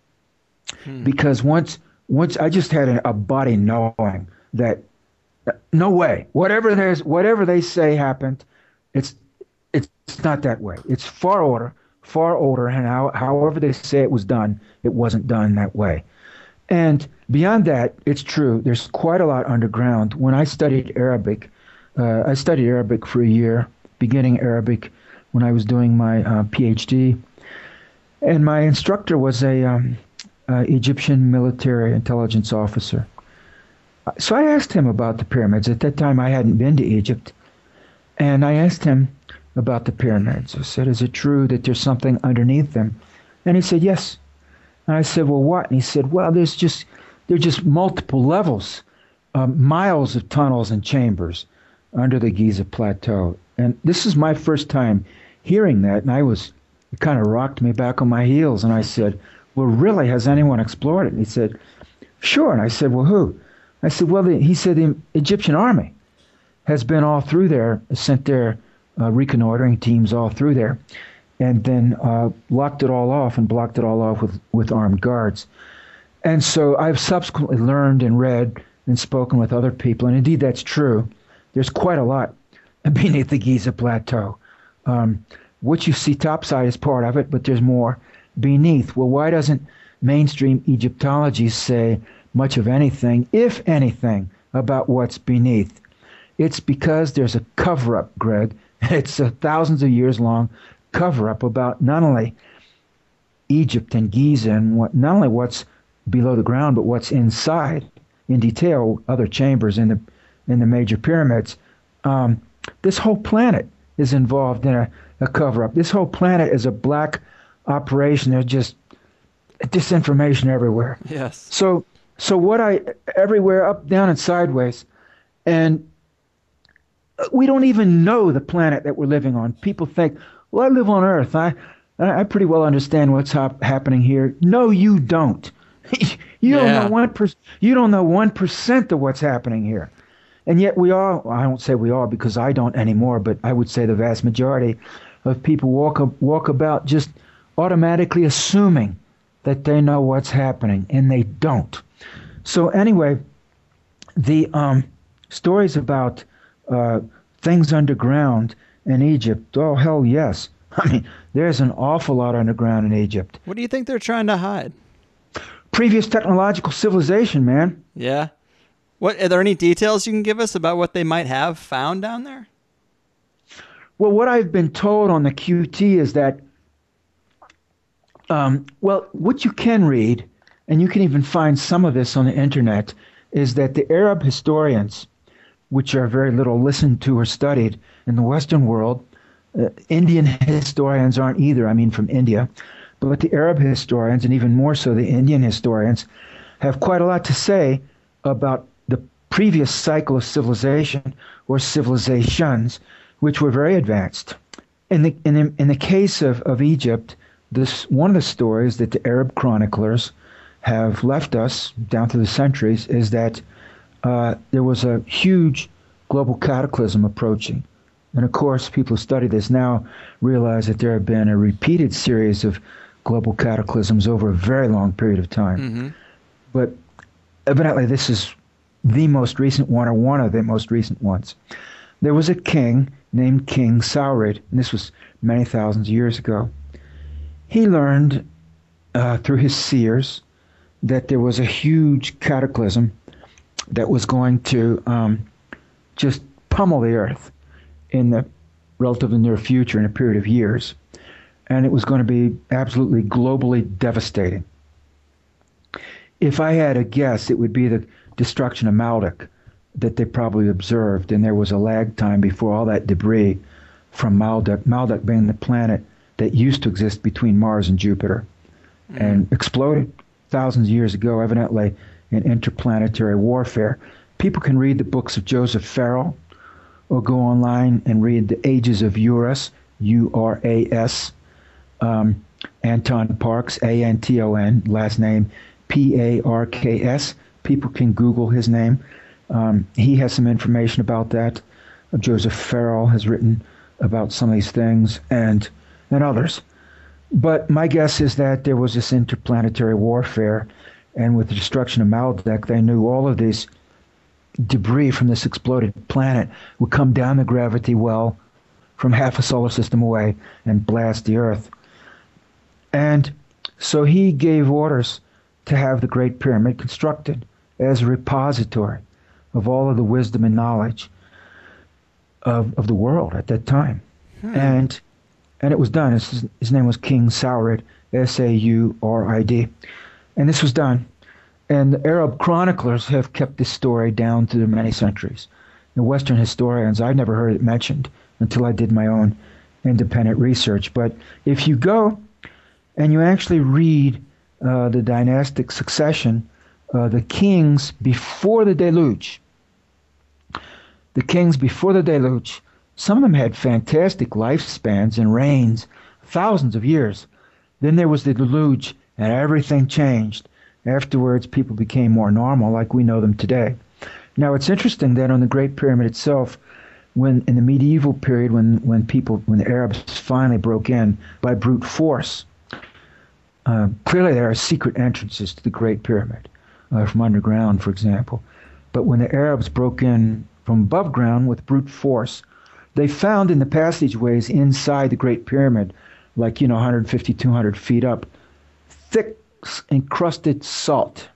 Hmm. Because once once I just had a, a body knowing that uh, no way, whatever there's whatever they say happened, it's it's not that way. It's far older, far older, and how, however they say it was done, it wasn't done that way. And beyond that, it's true. There's quite a lot underground. When I studied Arabic, uh, I studied Arabic for a year, beginning Arabic, when I was doing my uh, PhD. And my instructor was a um, uh, Egyptian military intelligence officer. So I asked him about the pyramids. At that time, I hadn't been to Egypt. And I asked him about the pyramids. I said, is it true that there's something underneath them? And he said, yes. And I said, well, what? And he said, well, there's just, there're just multiple levels, um, miles of tunnels and chambers under the Giza Plateau. And this is my first time hearing that, and I was, it kind of rocked me back on my heels. And I said, well, really, has anyone explored it? And he said, sure. And I said, well, who? I said, well, the, he said the Egyptian army has been all through there, sent their uh, reconnoitering teams all through there, and then uh, locked it all off and blocked it all off with, with armed guards. And so I've subsequently learned and read and spoken with other people, and indeed that's true. There's quite a lot beneath the Giza Plateau. Um, what you see topside is part of it, but there's more beneath. Well, why doesn't mainstream Egyptology say much of anything, if anything, about what's beneath? It's because there's a cover-up, Greg. It's a thousands of years long cover-up about not only Egypt and Giza and what, not only what's below the ground, but what's inside in detail, other chambers in the in the major pyramids. Um, this whole planet is involved in a, a cover-up. This whole planet is a black operation. There's just disinformation everywhere. Yes. So, so what I everywhere, up, down, and sideways, and we don't even know the planet that we're living on. People think, well, I live on Earth. I I pretty well understand what's hap- happening here. No, you don't. you yeah. don't know one per- You don't know one percent of what's happening here, and yet we all. Well, I won't say we all because I don't anymore, but I would say the vast majority of people walk walk about just automatically assuming that they know what's happening, and they don't. So anyway, the um, stories about uh, things underground in Egypt. Oh, hell yes. I mean, there's an awful lot underground in Egypt. What do you think they're trying to hide? Previous technological civilization, man. Yeah. What are there any details you can give us about what they might have found down there? Well, what I've been told on the Q T is that, um, well, what you can read, and you can even find some of this on the internet, is that the Arab historians, which are very little listened to or studied in the Western world, uh, Indian historians aren't either, I mean from India, but the Arab historians, and even more so the Indian historians, have quite a lot to say about the previous cycle of civilization or civilizations, which were very advanced. In the in the, in the case of, of Egypt, this one of the stories that the Arab chroniclers have left us down through the centuries is that uh, there was a huge global cataclysm approaching. And of course, people who study this now realize that there have been a repeated series of global cataclysms over a very long period of time. Mm-hmm. But evidently, this is the most recent one, or one of the most recent ones. there was a king named King Saurid, and this was many thousands of years ago. He learned uh, through his seers that there was a huge cataclysm that was going to um, just pummel the earth in the relatively near future, in a period of years. And it was going to be absolutely globally devastating. If I had a guess, it would be the destruction of Maldek that they probably observed, and there was a lag time before all that debris from Maldek, Maldek being the planet that used to exist between Mars and Jupiter, mm-hmm. and exploded thousands of years ago, evidently in interplanetary warfare. People can read the books of Joseph Farrell, or go online and read The Ages of Uras, U R A S, um, Anton Parks, A N T O N, last name P A R K S. People can Google his name. Um, he has some information about that. Uh, Joseph Farrell has written about some of these things, and and others. But my guess is that there was this interplanetary warfare, and with the destruction of Maldek, they knew all of these debris from this exploded planet would come down the gravity well from half a solar system away and blast the Earth. And so he gave orders to have the Great Pyramid constructed as a repository of all of the wisdom and knowledge of, of the world at that time. Hmm. And and it was done. His, his name was King Saurid, S A U R I D. And this was done. And the Arab chroniclers have kept this story down through many centuries. The Western historians, I've never heard it mentioned until I did my own independent research. But if you go and you actually read uh, the dynastic succession, uh, the kings before the deluge, the kings before the deluge, some of them had fantastic lifespans and reigns, thousands of years. Then there was the deluge, and everything changed. Afterwards, people became more normal, like we know them today. Now, it's interesting that on the Great Pyramid itself, when in the medieval period, when when people, when the Arabs finally broke in by brute force, uh, clearly there are secret entrances to the Great Pyramid uh, from underground, for example. But when the Arabs broke in from above ground with brute force, they found in the passageways inside the Great Pyramid, like, you know, one hundred fifty, two hundred feet up, thick encrusted salt,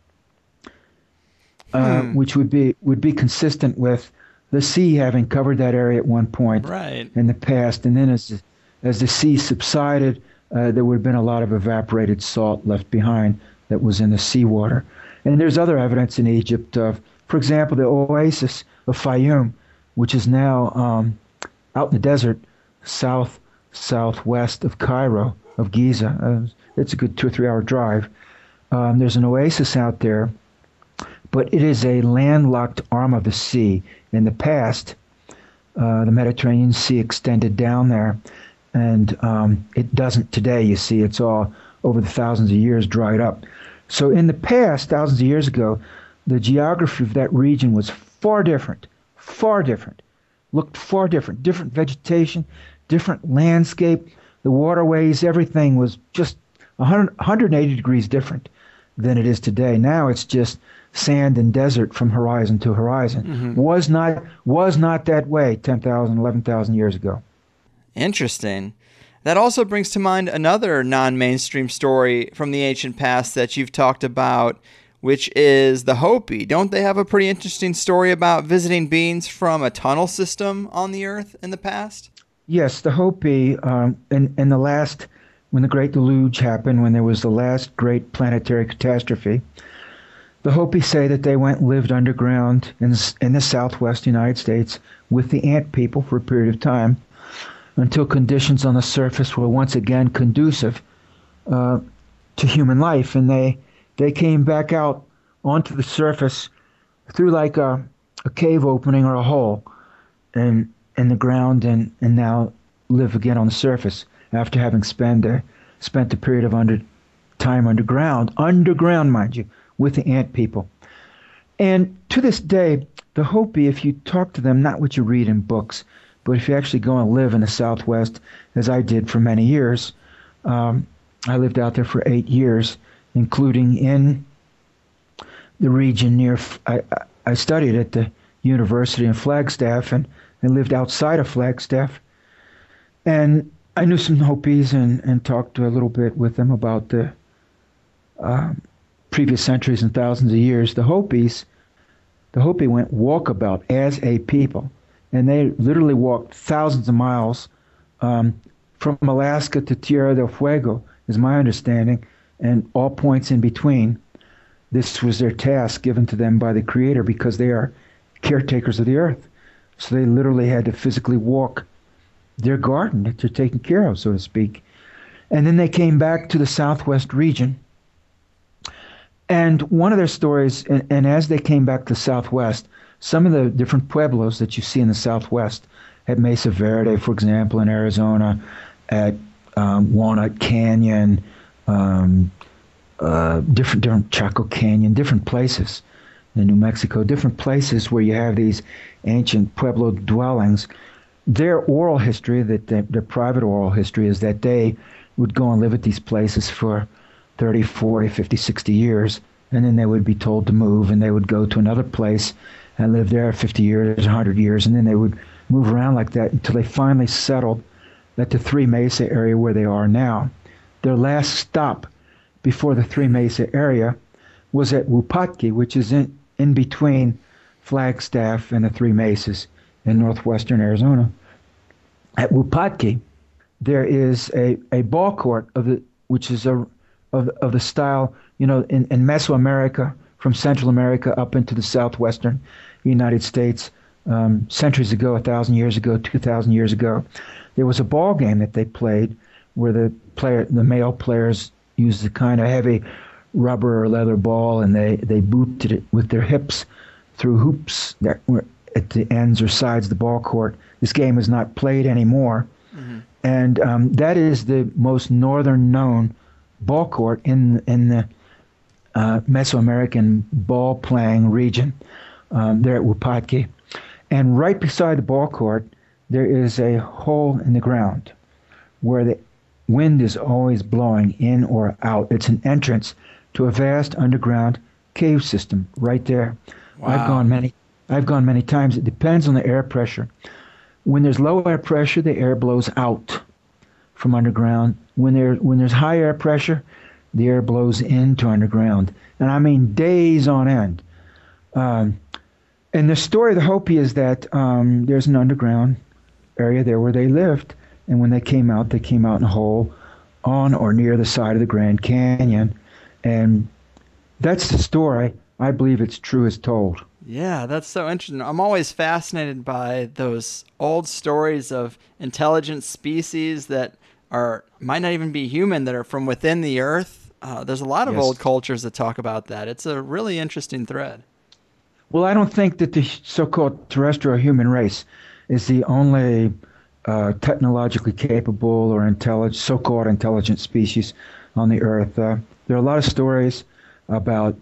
uh, hmm. which would be would be consistent with the sea having covered that area at one point right. in the past, and then as as the sea subsided, uh, there would have been a lot of evaporated salt left behind that was in the seawater. And there's other evidence in Egypt of, for example, the oasis of Fayum, which is now um, out in the desert, south southwest of Cairo, of Giza. Uh, it's a good two or three hour drive. Um, there's an oasis out there, but it is a landlocked arm of the sea. In the past, uh, the Mediterranean Sea extended down there, and um, it doesn't today. You see, it's all over the thousands of years dried up. So in the past, thousands of years ago, the geography of that region was far different, far different, looked far different, different vegetation, different landscape. The waterways, everything was just one hundred, one hundred eighty degrees different than it is today. Now it's just sand and desert from horizon to horizon. Mm-hmm. Was not was not that way ten thousand, eleven thousand years ago. Interesting. That also brings to mind another non-mainstream story from the ancient past that you've talked about, which is the Hopi. Don't they have a pretty interesting story about visiting beings from a tunnel system on the Earth in the past? Yes, the Hopi, um, in, in the last, when the Great Deluge happened, when there was the last great planetary catastrophe, the Hopi say that they went and lived underground in, in the southwest United States with the ant people for a period of time until conditions on the surface were once again conducive uh, to human life. And they they came back out onto the surface through like a, a cave opening or a hole and in the ground, and, and now live again on the surface after having spent a, spent a period of under time underground, underground, mind you, with the ant people. And to this day, the Hopi, if you talk to them, not what you read in books, but if you actually go and live in the Southwest, as I did for many years, um, I lived out there for eight years, including in the region near, I, I studied at the university in Flagstaff, and and lived outside of Flagstaff. And I knew some Hopis and, and talked a little bit with them about the uh, previous centuries and thousands of years. The Hopis, the Hopi went walkabout as a people, and they literally walked thousands of miles um, from Alaska to Tierra del Fuego, is my understanding, and all points in between. This was their task given to them by the Creator because they are caretakers of the earth. So they literally had to physically walk their garden that they're taking care of, so to speak. And then they came back to the southwest region. And one of their stories, and, and as they came back to the southwest, some of the different pueblos that you see in the southwest, at Mesa Verde, for example, in Arizona, at um, Walnut Canyon, um, uh, different, different Chaco Canyon, different places in New Mexico, different places where you have these ancient pueblo dwellings. Their oral history, that their, their private oral history, is that they would go and live at these places for thirty, forty, fifty, sixty years, and then they would be told to move, and they would go to another place and live there fifty years, one hundred years, and then they would move around like that until they finally settled at the Three Mesa area where they are now. Their last stop before the Three Mesa area was at Wupatki, which is in, in between Flagstaff and the Three Mesas in northwestern Arizona. At Wupatki, there is a, a ball court of the which is a of of the style, you know, in, in Mesoamerica, from Central America up into the southwestern United States, um, centuries ago, a thousand years ago, two thousand years ago. There was a ball game that they played where the player, the male players, used a kind of heavy rubber or leather ball, and they, they booted it with their hips through hoops that were at the ends or sides of the ball court. This game is not played anymore. Mm-hmm. And um, that is the most northern known ball court in, in the uh, Mesoamerican ball playing region um, there at Wupatki. And right beside the ball court, there is a hole in the ground where the wind is always blowing in or out. It's an entrance to a vast underground cave system right there. Wow. I've gone many I've gone many times. It depends on the air pressure. When there's low air pressure, the air blows out from underground. When there when there's high air pressure, the air blows into underground. And I mean days on end. Um, and the story of the Hopi is that um, there's an underground area there where they lived. And when they came out, they came out in a hole on or near the side of the Grand Canyon. And that's the story. I believe it's true as told. Yeah, that's so interesting. I'm always fascinated by those old stories of intelligent species that are might not even be human, that are from within the earth. Uh, there's a lot of yes. old cultures that talk about that. It's a really interesting thread. Well, I don't think that the so-called terrestrial human race is the only uh, technologically capable or intelligent, so-called intelligent species on the earth. Uh, there are a lot of stories about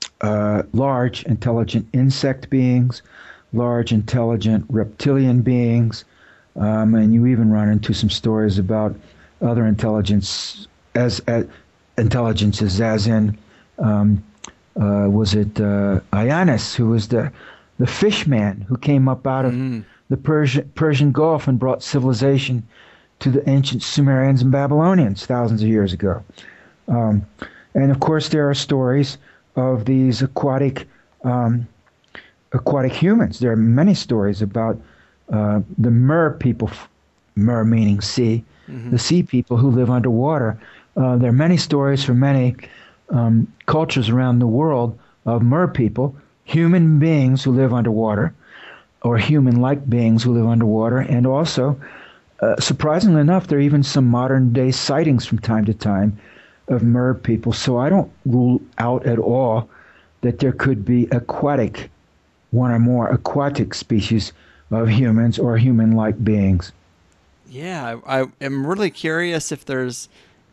uh, large intelligent insect beings, large intelligent reptilian beings, um, and you even run into some stories about other intelligence as, as intelligences, as in um, uh, was it uh, Ionis, who was the the fish man who came up out of mm. the Persian Persian Gulf and brought civilization to the ancient Sumerians and Babylonians thousands of years ago. Um, and of course, there are stories of these aquatic um, aquatic humans. There are many stories about uh, the mer people, mer meaning sea, mm-hmm. the sea people who live underwater. Uh, there are many stories from many um, cultures around the world of mer people, human beings who live underwater, or human-like beings who live underwater, and also, uh, surprisingly enough, there are even some modern-day sightings from time to time of mer people. So I don't rule out at all that there could be aquatic, one or more aquatic species of humans or human-like beings. Yeah, I, I am really curious if there's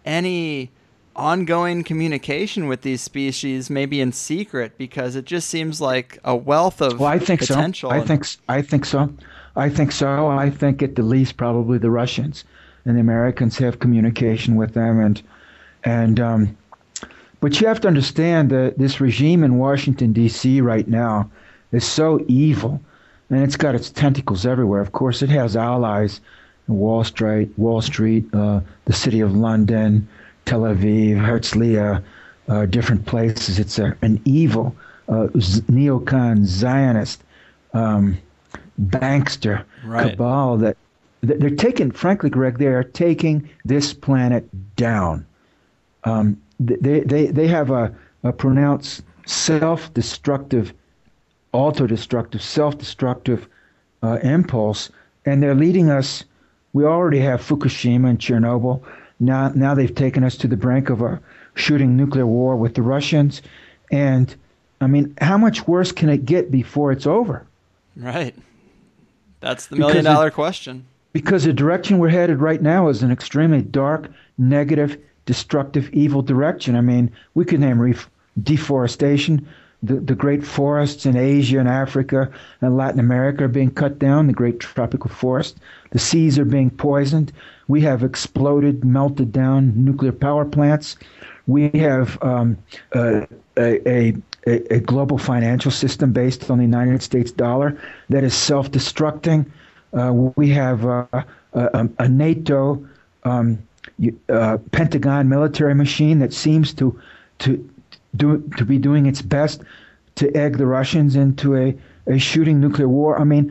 any ongoing communication with these species, maybe in secret, because it just seems like a wealth of well, I think potential. So. I think I think so. I think so. I think at the least probably the Russians and the Americans have communication with them, and and um, but you have to understand that this regime in Washington D C right now is so evil and it's got its tentacles everywhere. Of course, it has allies in Wall Street, Wall Street, uh, the city of London, Tel Aviv, Herzliya, uh, different places. It's a, an evil uh, neocon Zionist um, bankster right. cabal that, that they're taking. Frankly, Greg, they are taking this planet down. Um, they they they have a, a pronounced self-destructive, auto-destructive, self-destructive uh, impulse, and they're leading us. We already have Fukushima and Chernobyl. Now, now they've taken us to the brink of a shooting nuclear war with the Russians. And, I mean, how much worse can it get before it's over? Right. That's the million-dollar question. Because the direction we're headed right now is an extremely dark, negative, destructive, evil direction. I mean, we could name ref- deforestation. The, the great forests in Asia and Africa and Latin America are being cut down, the great tropical forest. The seas are being poisoned. We have exploded, melted down nuclear power plants. We have um, a, a, a, a global financial system based on the United States dollar that is self-destructing. Uh, we have uh, a, a NATO um, uh, Pentagon military machine that seems to to Do, to be doing its best to egg the Russians into a, a shooting nuclear war. I mean,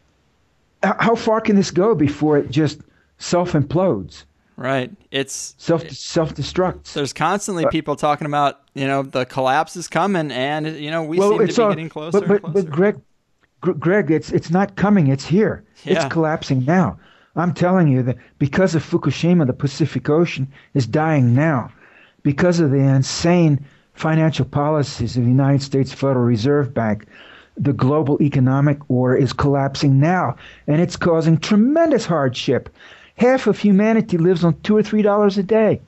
how far can this go before it just self-implodes? Right. It's self it, self-destructs. There's constantly uh, people talking about, you know, the collapse is coming, and, you know, we well, seem to be all, getting closer but, but, and closer. But, Greg, Greg, it's, it's not coming. It's here. Yeah. It's collapsing now. I'm telling you that because of Fukushima, the Pacific Ocean is dying now. Because of the insane financial policies of the United States Federal Reserve Bank, the global economic order is collapsing now, and it's causing tremendous hardship. Half of humanity lives on two or three dollars a day.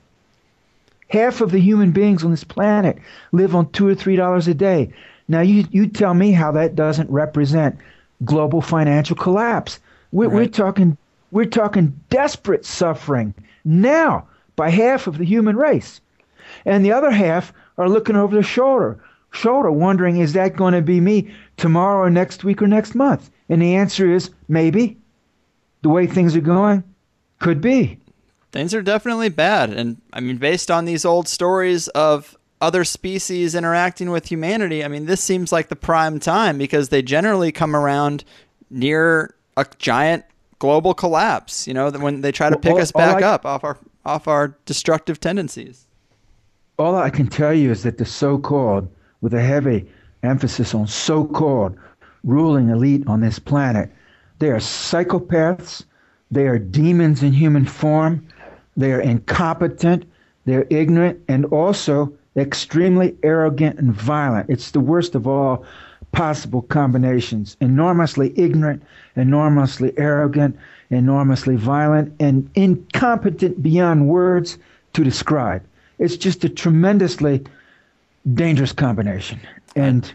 Half of the human beings on this planet live on two or three dollars a day. Now, you you tell me how that doesn't represent global financial collapse. We're, right. we're talking we're talking desperate suffering now by half of the human race, and the other half are looking over their shoulder, shoulder, wondering, is that going to be me tomorrow or next week or next month? And the answer is maybe. The way things are going, could be. Things are definitely bad. And, I mean, based on these old stories of other species interacting with humanity, I mean, this seems like the prime time because they generally come around near a giant global collapse, you know, when they try to pick all, us back I, up off our off our destructive tendencies. All I can tell you is that the so-called, with a heavy emphasis on so-called, ruling elite on this planet, they are psychopaths, they are demons in human form, they are incompetent, they're ignorant, and also extremely arrogant and violent. It's the worst of all possible combinations. Enormously ignorant, enormously arrogant, enormously violent, and incompetent beyond words to describe. It's just a tremendously dangerous combination. And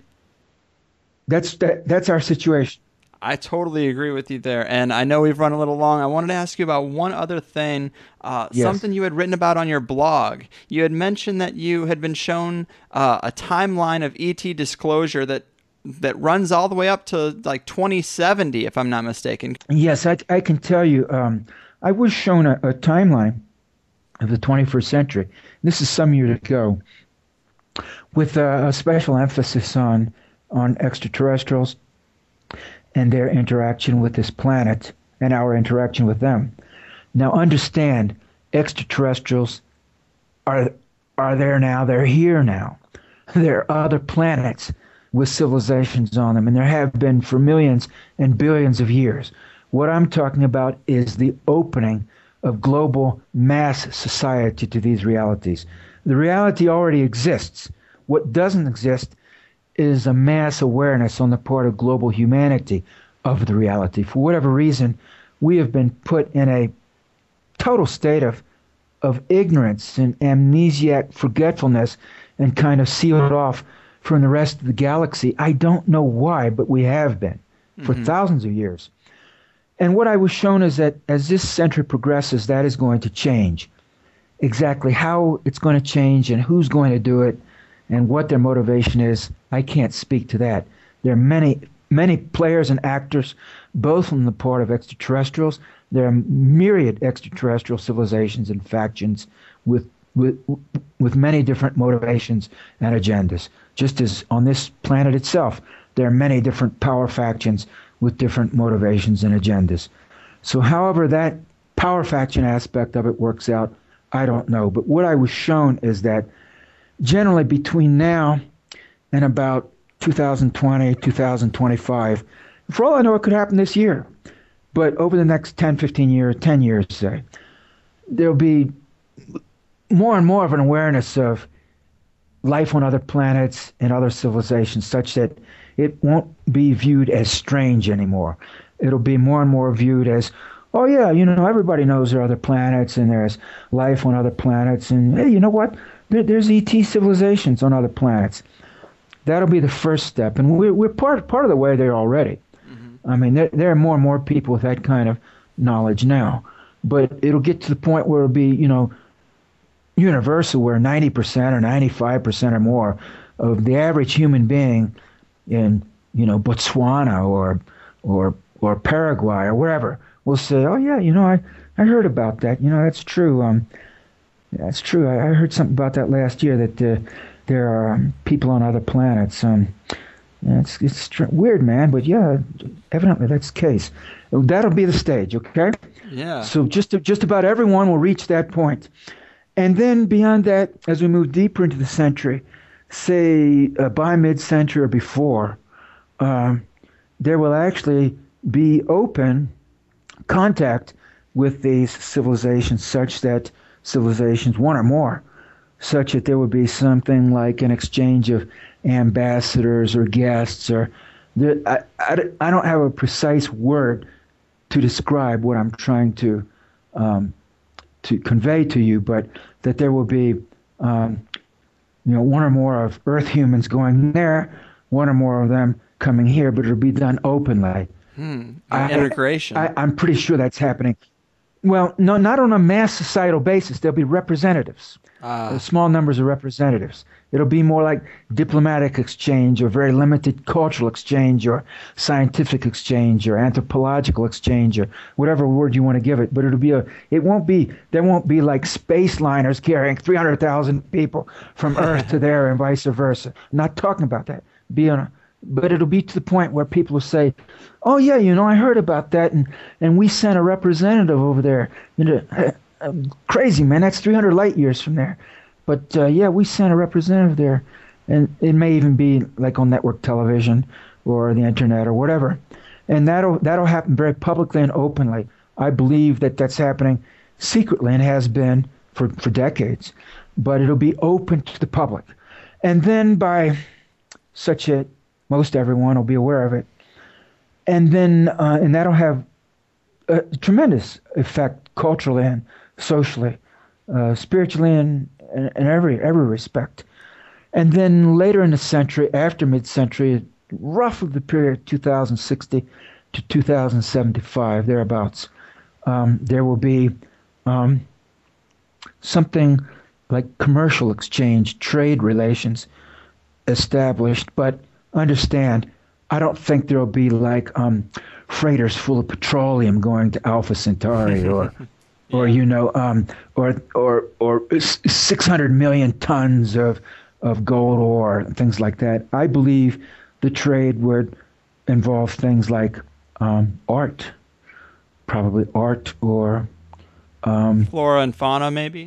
that's that, that's our situation. I totally agree with you there. And I know we've run a little long. I wanted to ask you about one other thing, uh, yes. something you had written about on your blog. You had mentioned that you had been shown uh, a timeline of E T disclosure that that runs all the way up to like twenty seventy, if I'm not mistaken. Yes, I, I can tell you. Um, I was shown a, a timeline of the twenty-first century. This is some years ago, with a, a special emphasis on on extraterrestrials and their interaction with this planet and our interaction with them. Now, understand, extraterrestrials are are there now. They're here now. There are other planets with civilizations on them, and there have been for millions and billions of years. What I'm talking about is the opening of global mass society to these realities. The reality already exists. What doesn't exist is a mass awareness on the part of global humanity of the reality. For whatever reason, we have been put in a total state of, of ignorance and amnesiac forgetfulness and kind of sealed off from the rest of the galaxy. I don't know why, but we have been for mm-hmm. thousands of years. And what I was shown is that as this century progresses, that is going to change. Exactly how it's going to change and who's going to do it and what their motivation is, I can't speak to that. There are many many players and actors, both on the part of extraterrestrials. There are myriad extraterrestrial civilizations and factions with with with many different motivations and agendas. Just as on this planet itself, there are many different power factions with different motivations and agendas. So however that power faction aspect of it works out, I don't know. But what I was shown is that generally between now and about two thousand twenty, two thousand twenty-five, for all I know, it could happen this year. But over the next ten, fifteen years, ten years, say, there'll be more and more of an awareness of life on other planets and other civilizations, such that it won't be viewed as strange anymore. It'll be more and more viewed as, oh yeah, you know, everybody knows there are other planets and there's life on other planets, and hey, you know what? There, there's E T civilizations on other planets. That'll be the first step, and we're we're part part of the way there already. Mm-hmm. I mean, there there are more and more people with that kind of knowledge now, but it'll get to the point where it'll be, you know, universal, where ninety percent or ninety-five percent or more of the average human being in, you know, Botswana or or or Paraguay or wherever will say, oh yeah, you know, I, I heard about that. You know, that's true. Um, that's true. I, I heard something about that last year, that uh, there are um, people on other planets. Um, yeah, it's it's str- weird, man, but yeah, evidently that's the case. That'll be the stage, okay? Yeah. So just just about everyone will reach that point. And then beyond that, as we move deeper into the century, say uh, by mid-century or before, um, there will actually be open contact with these civilizations, such that civilizations, one or more, such that there would be something like an exchange of ambassadors or guests, or the, I, I, I don't have a precise word to describe what I'm trying to um, to convey to you, but that there will be um, you know, one or more of Earth humans going there, one or more of them coming here, but it'll be done openly. Hmm. I, integration. I, I'm pretty sure that's happening. Well, no, not on a mass societal basis. There'll be representatives, uh, small numbers of representatives. It'll be more like diplomatic exchange, or very limited cultural exchange, or scientific exchange, or anthropological exchange, or whatever word you want to give it. But it'll be a. It won't be. There won't be like space liners carrying three hundred thousand people from Earth to there and vice versa. I'm not talking about that. Be on a. But it'll be to the point where people will say, oh, yeah, you know, I heard about that, and, and we sent a representative over there. You know, uh, uh, crazy, man, that's three hundred light years from there. But, uh, yeah, we sent a representative there. And it may even be like on network television or the internet or whatever. And that'll, that'll happen very publicly and openly. I believe that that's happening secretly, and has been for, for decades. But it'll be open to the public. And then by such a... most everyone will be aware of it, and then uh, and that'll have a tremendous effect culturally and socially, uh, spiritually, and in, in every every respect. And then later in the century, after mid-century, roughly the period two thousand sixty to two thousand seventy-five, thereabouts, um, there will be um, something like commercial exchange, trade relations established, but understand, I don't think there'll be like um, freighters full of petroleum going to Alpha Centauri, or, yeah. or you know, um, or or or six hundred million tons of of gold ore and things like that. I believe the trade would involve things like um, art, probably art, or um, flora and fauna, maybe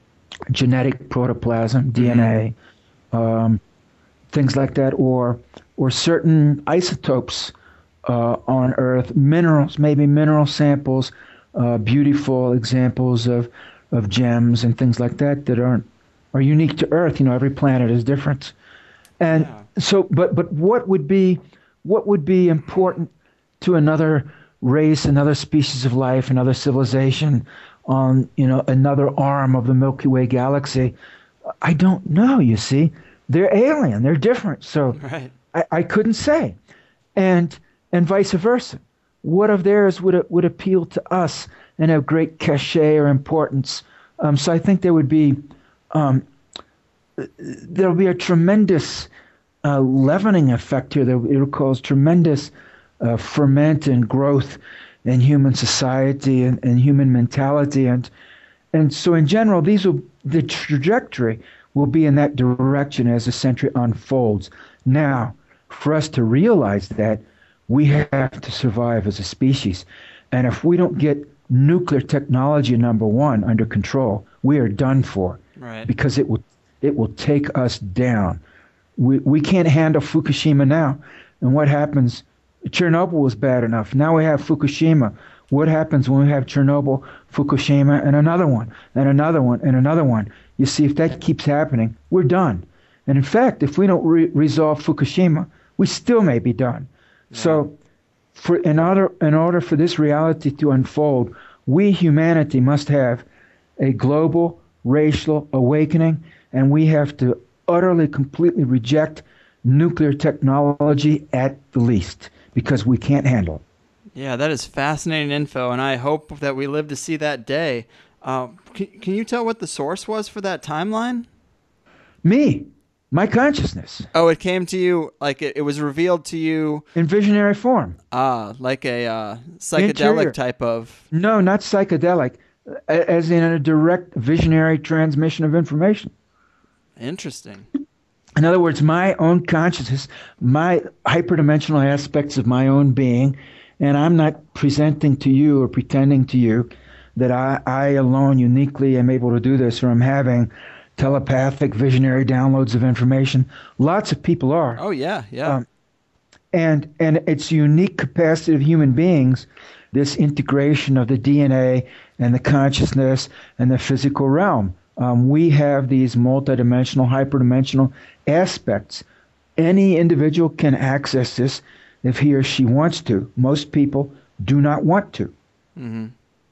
genetic protoplasm, D N A. Mm-hmm. Um, things like that, or or certain isotopes uh, on Earth, minerals, maybe mineral samples, uh, beautiful examples of of gems and things like that that aren't are unique to Earth. You know, every planet is different, and yeah. so. But but what would be what would be important to another race, another species of life, another civilization on, you know, another arm of the Milky Way galaxy? I don't know. You see. They're alien. They're different. So right. I, I couldn't say, and and vice versa. What of theirs would would appeal to us and have great cachet or importance? Um, so I think there would be um, there'll be a tremendous uh, leavening effect here that it will cause tremendous uh, ferment and growth in human society and, and human mentality. And and so in general, these will the trajectory will be in that direction as the century unfolds. Now, for us to realize that, we have to survive as a species. And if we don't get nuclear technology, number one, under control, we are done for. Right. Because it will it will take us down. We we can't handle Fukushima now. And what happens? Chernobyl was bad enough. Now we have Fukushima. What happens when we have Chernobyl, Fukushima, and another one, and another one, and another one? You see, if that keeps happening, we're done. And in fact, if we don't re- resolve Fukushima, we still may be done. Yeah. So for in order in order for this reality to unfold, we humanity must have a global racial awakening, and we have to utterly, completely reject nuclear technology at the least, because we can't handle it. Yeah, that is fascinating info, and I hope that we live to see that day. Uh, can, can you tell what the source was for that timeline? Me. My consciousness. Oh, it came to you, like it, it was revealed to you. In visionary form. Ah, like a uh, psychedelic Interior. type of. No, not psychedelic, as in a direct visionary transmission of information. Interesting. In other words, my own consciousness, my hyperdimensional aspects of my own being, and I'm not presenting to you or pretending to you that I, I alone uniquely am able to do this, or I'm having telepathic visionary downloads of information. Lots of people are. Oh, yeah, yeah. Um, and and it's unique capacity of human beings, this integration of the D N A and the consciousness and the physical realm. Um, we have these multidimensional, hyperdimensional aspects. Any individual can access this if he or she wants to. Most people do not want to. Mm-hmm.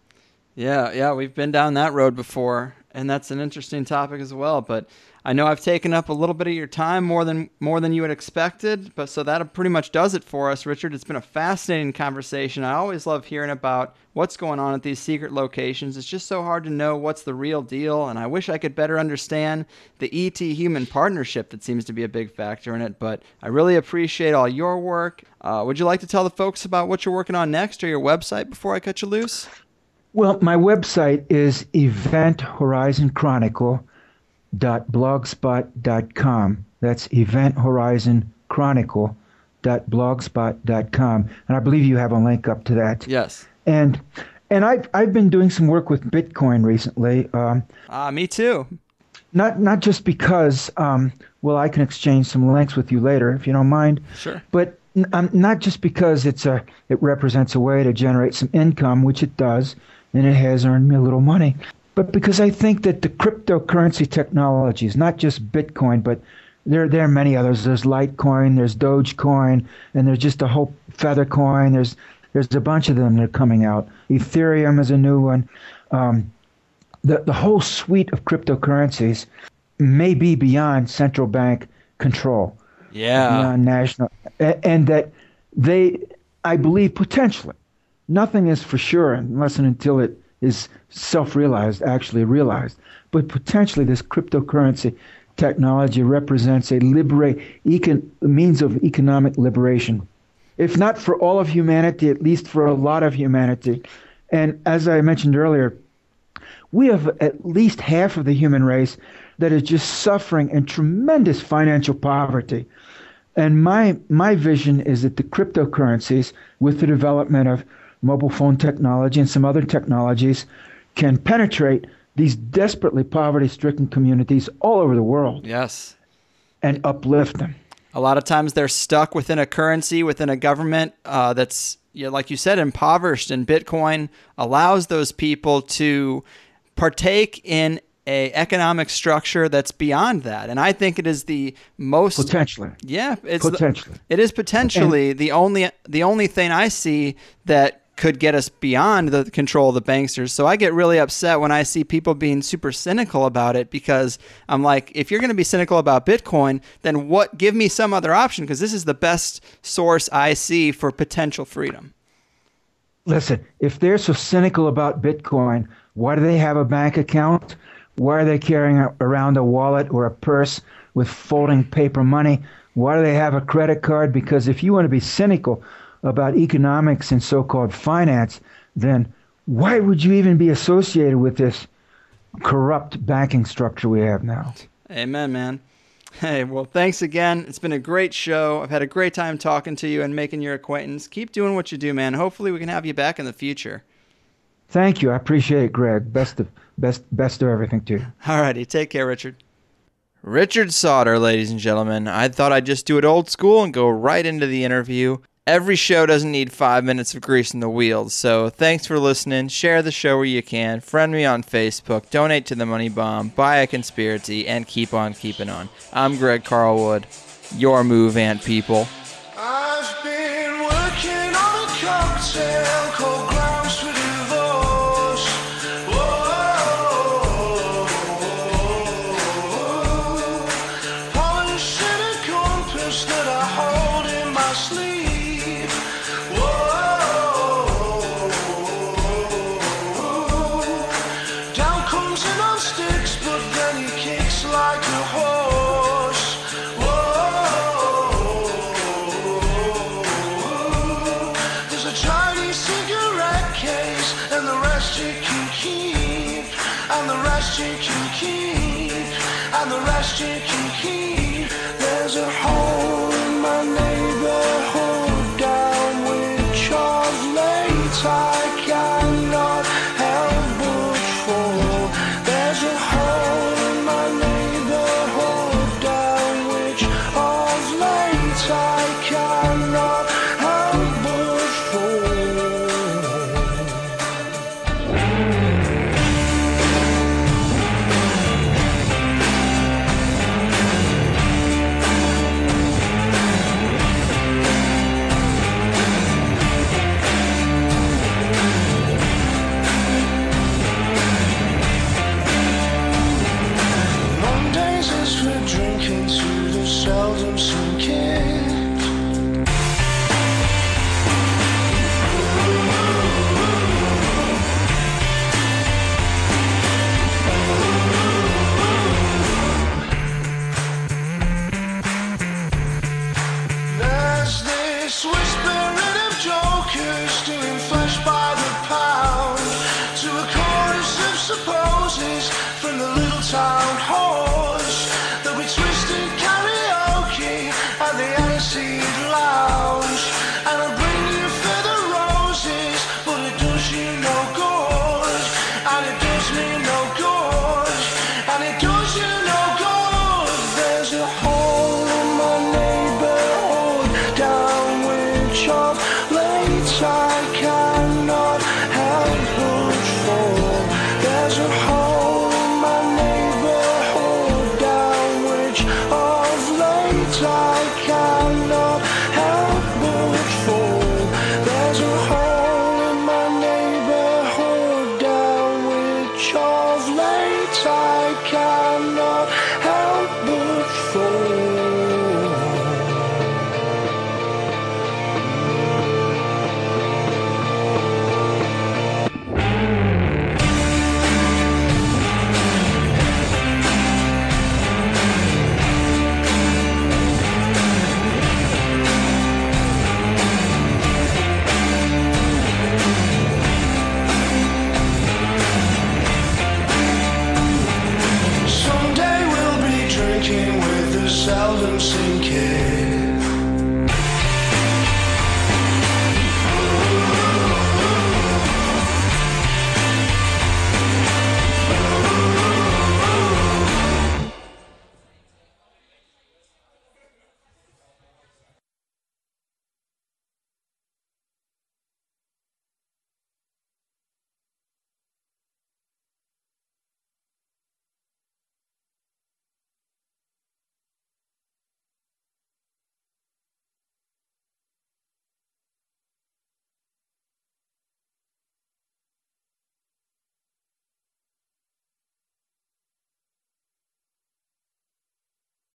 Yeah, yeah, we've been down that road before, and that's an interesting topic as well. But I know I've taken up a little bit of your time, more than more than you had expected. But so that pretty much does it for us, Richard. It's been a fascinating conversation. I always love hearing about what's going on at these secret locations. It's just so hard to know what's the real deal, and I wish I could better understand the E T human partnership that seems to be a big factor in it. But I really appreciate all your work. Uh, would you like to tell the folks about what you're working on next, or your website, before I cut you loose? Well, my website is event horizon chronicle dot blogspot dot com. That's event horizon chronicle dot blogspot dot com. And I believe you have a link up to that. Yes. And and I've, I've been doing some work with Bitcoin recently. Um, Ah, uh, me too. Not not just because, um, well, I can exchange some links with you later, if you don't mind. Sure. But n- um, not just because it's a it represents a way to generate some income, which it does, and it has earned me a little money, but because I think that the cryptocurrency technologies, not just Bitcoin, but there there are many others. There's Litecoin, there's Dogecoin, and there's just a whole Feathercoin. There's there's a bunch of them that are coming out. Ethereum is a new one. Um, the the whole suite of cryptocurrencies may be beyond central bank control. Yeah. Beyond national, and that they, I believe, potentially. Nothing is for sure unless and until it is self-realized, actually realized. But potentially this cryptocurrency technology represents a liberate, econ, means of economic liberation. If not for all of humanity, at least for a lot of humanity. And as I mentioned earlier, we have at least half of the human race that is just suffering in tremendous financial poverty. And my my vision is that the cryptocurrencies, with the development of mobile phone technology and some other technologies, can penetrate these desperately poverty-stricken communities all over the world. Yes. And uplift them. A lot of times they're stuck within a currency, within a government uh, that's, you know, like you said, impoverished, and Bitcoin allows those people to partake in a economic structure that's beyond that. And I think it is the most potentially. Yeah, it's potentially. The, it is potentially and, the only the only thing I see that could get us beyond the control of the banksters. So I get really upset when I see people being super cynical about it, because I'm like, if you're going to be cynical about Bitcoin, then what? Give me some other option, because this is the best source I see for potential freedom. Listen, if they're so cynical about Bitcoin, why do they have a bank account? Why are they carrying around a wallet or a purse with folding paper money? Why do they have a credit card? Because if you want to be cynical about economics and so-called finance, then why would you even be associated with this corrupt banking structure we have now? Amen, man. Hey, well, thanks again. It's been a great show. I've had a great time talking to you and making your acquaintance. Keep doing what you do, man. Hopefully we can have you back in the future. Thank you. I appreciate it, Greg. Best of best best of everything to you. All righty. Take care, Richard. Richard Sauter, ladies and gentlemen. I thought I'd just do it old school and go right into the interview. Every show doesn't need five minutes of greasing the wheels, so thanks for listening. Share the show where you can. Friend me on Facebook. Donate to the Money Bomb. Buy a Conspiracy, and keep on keeping on. I'm Greg Carlwood. Your move, ant people. I've been working on a cocktail called Grounds for Divorce. Whoa, polishing a compass that I hold in my sleeve. And the rest you can keep, and the rest you can keep.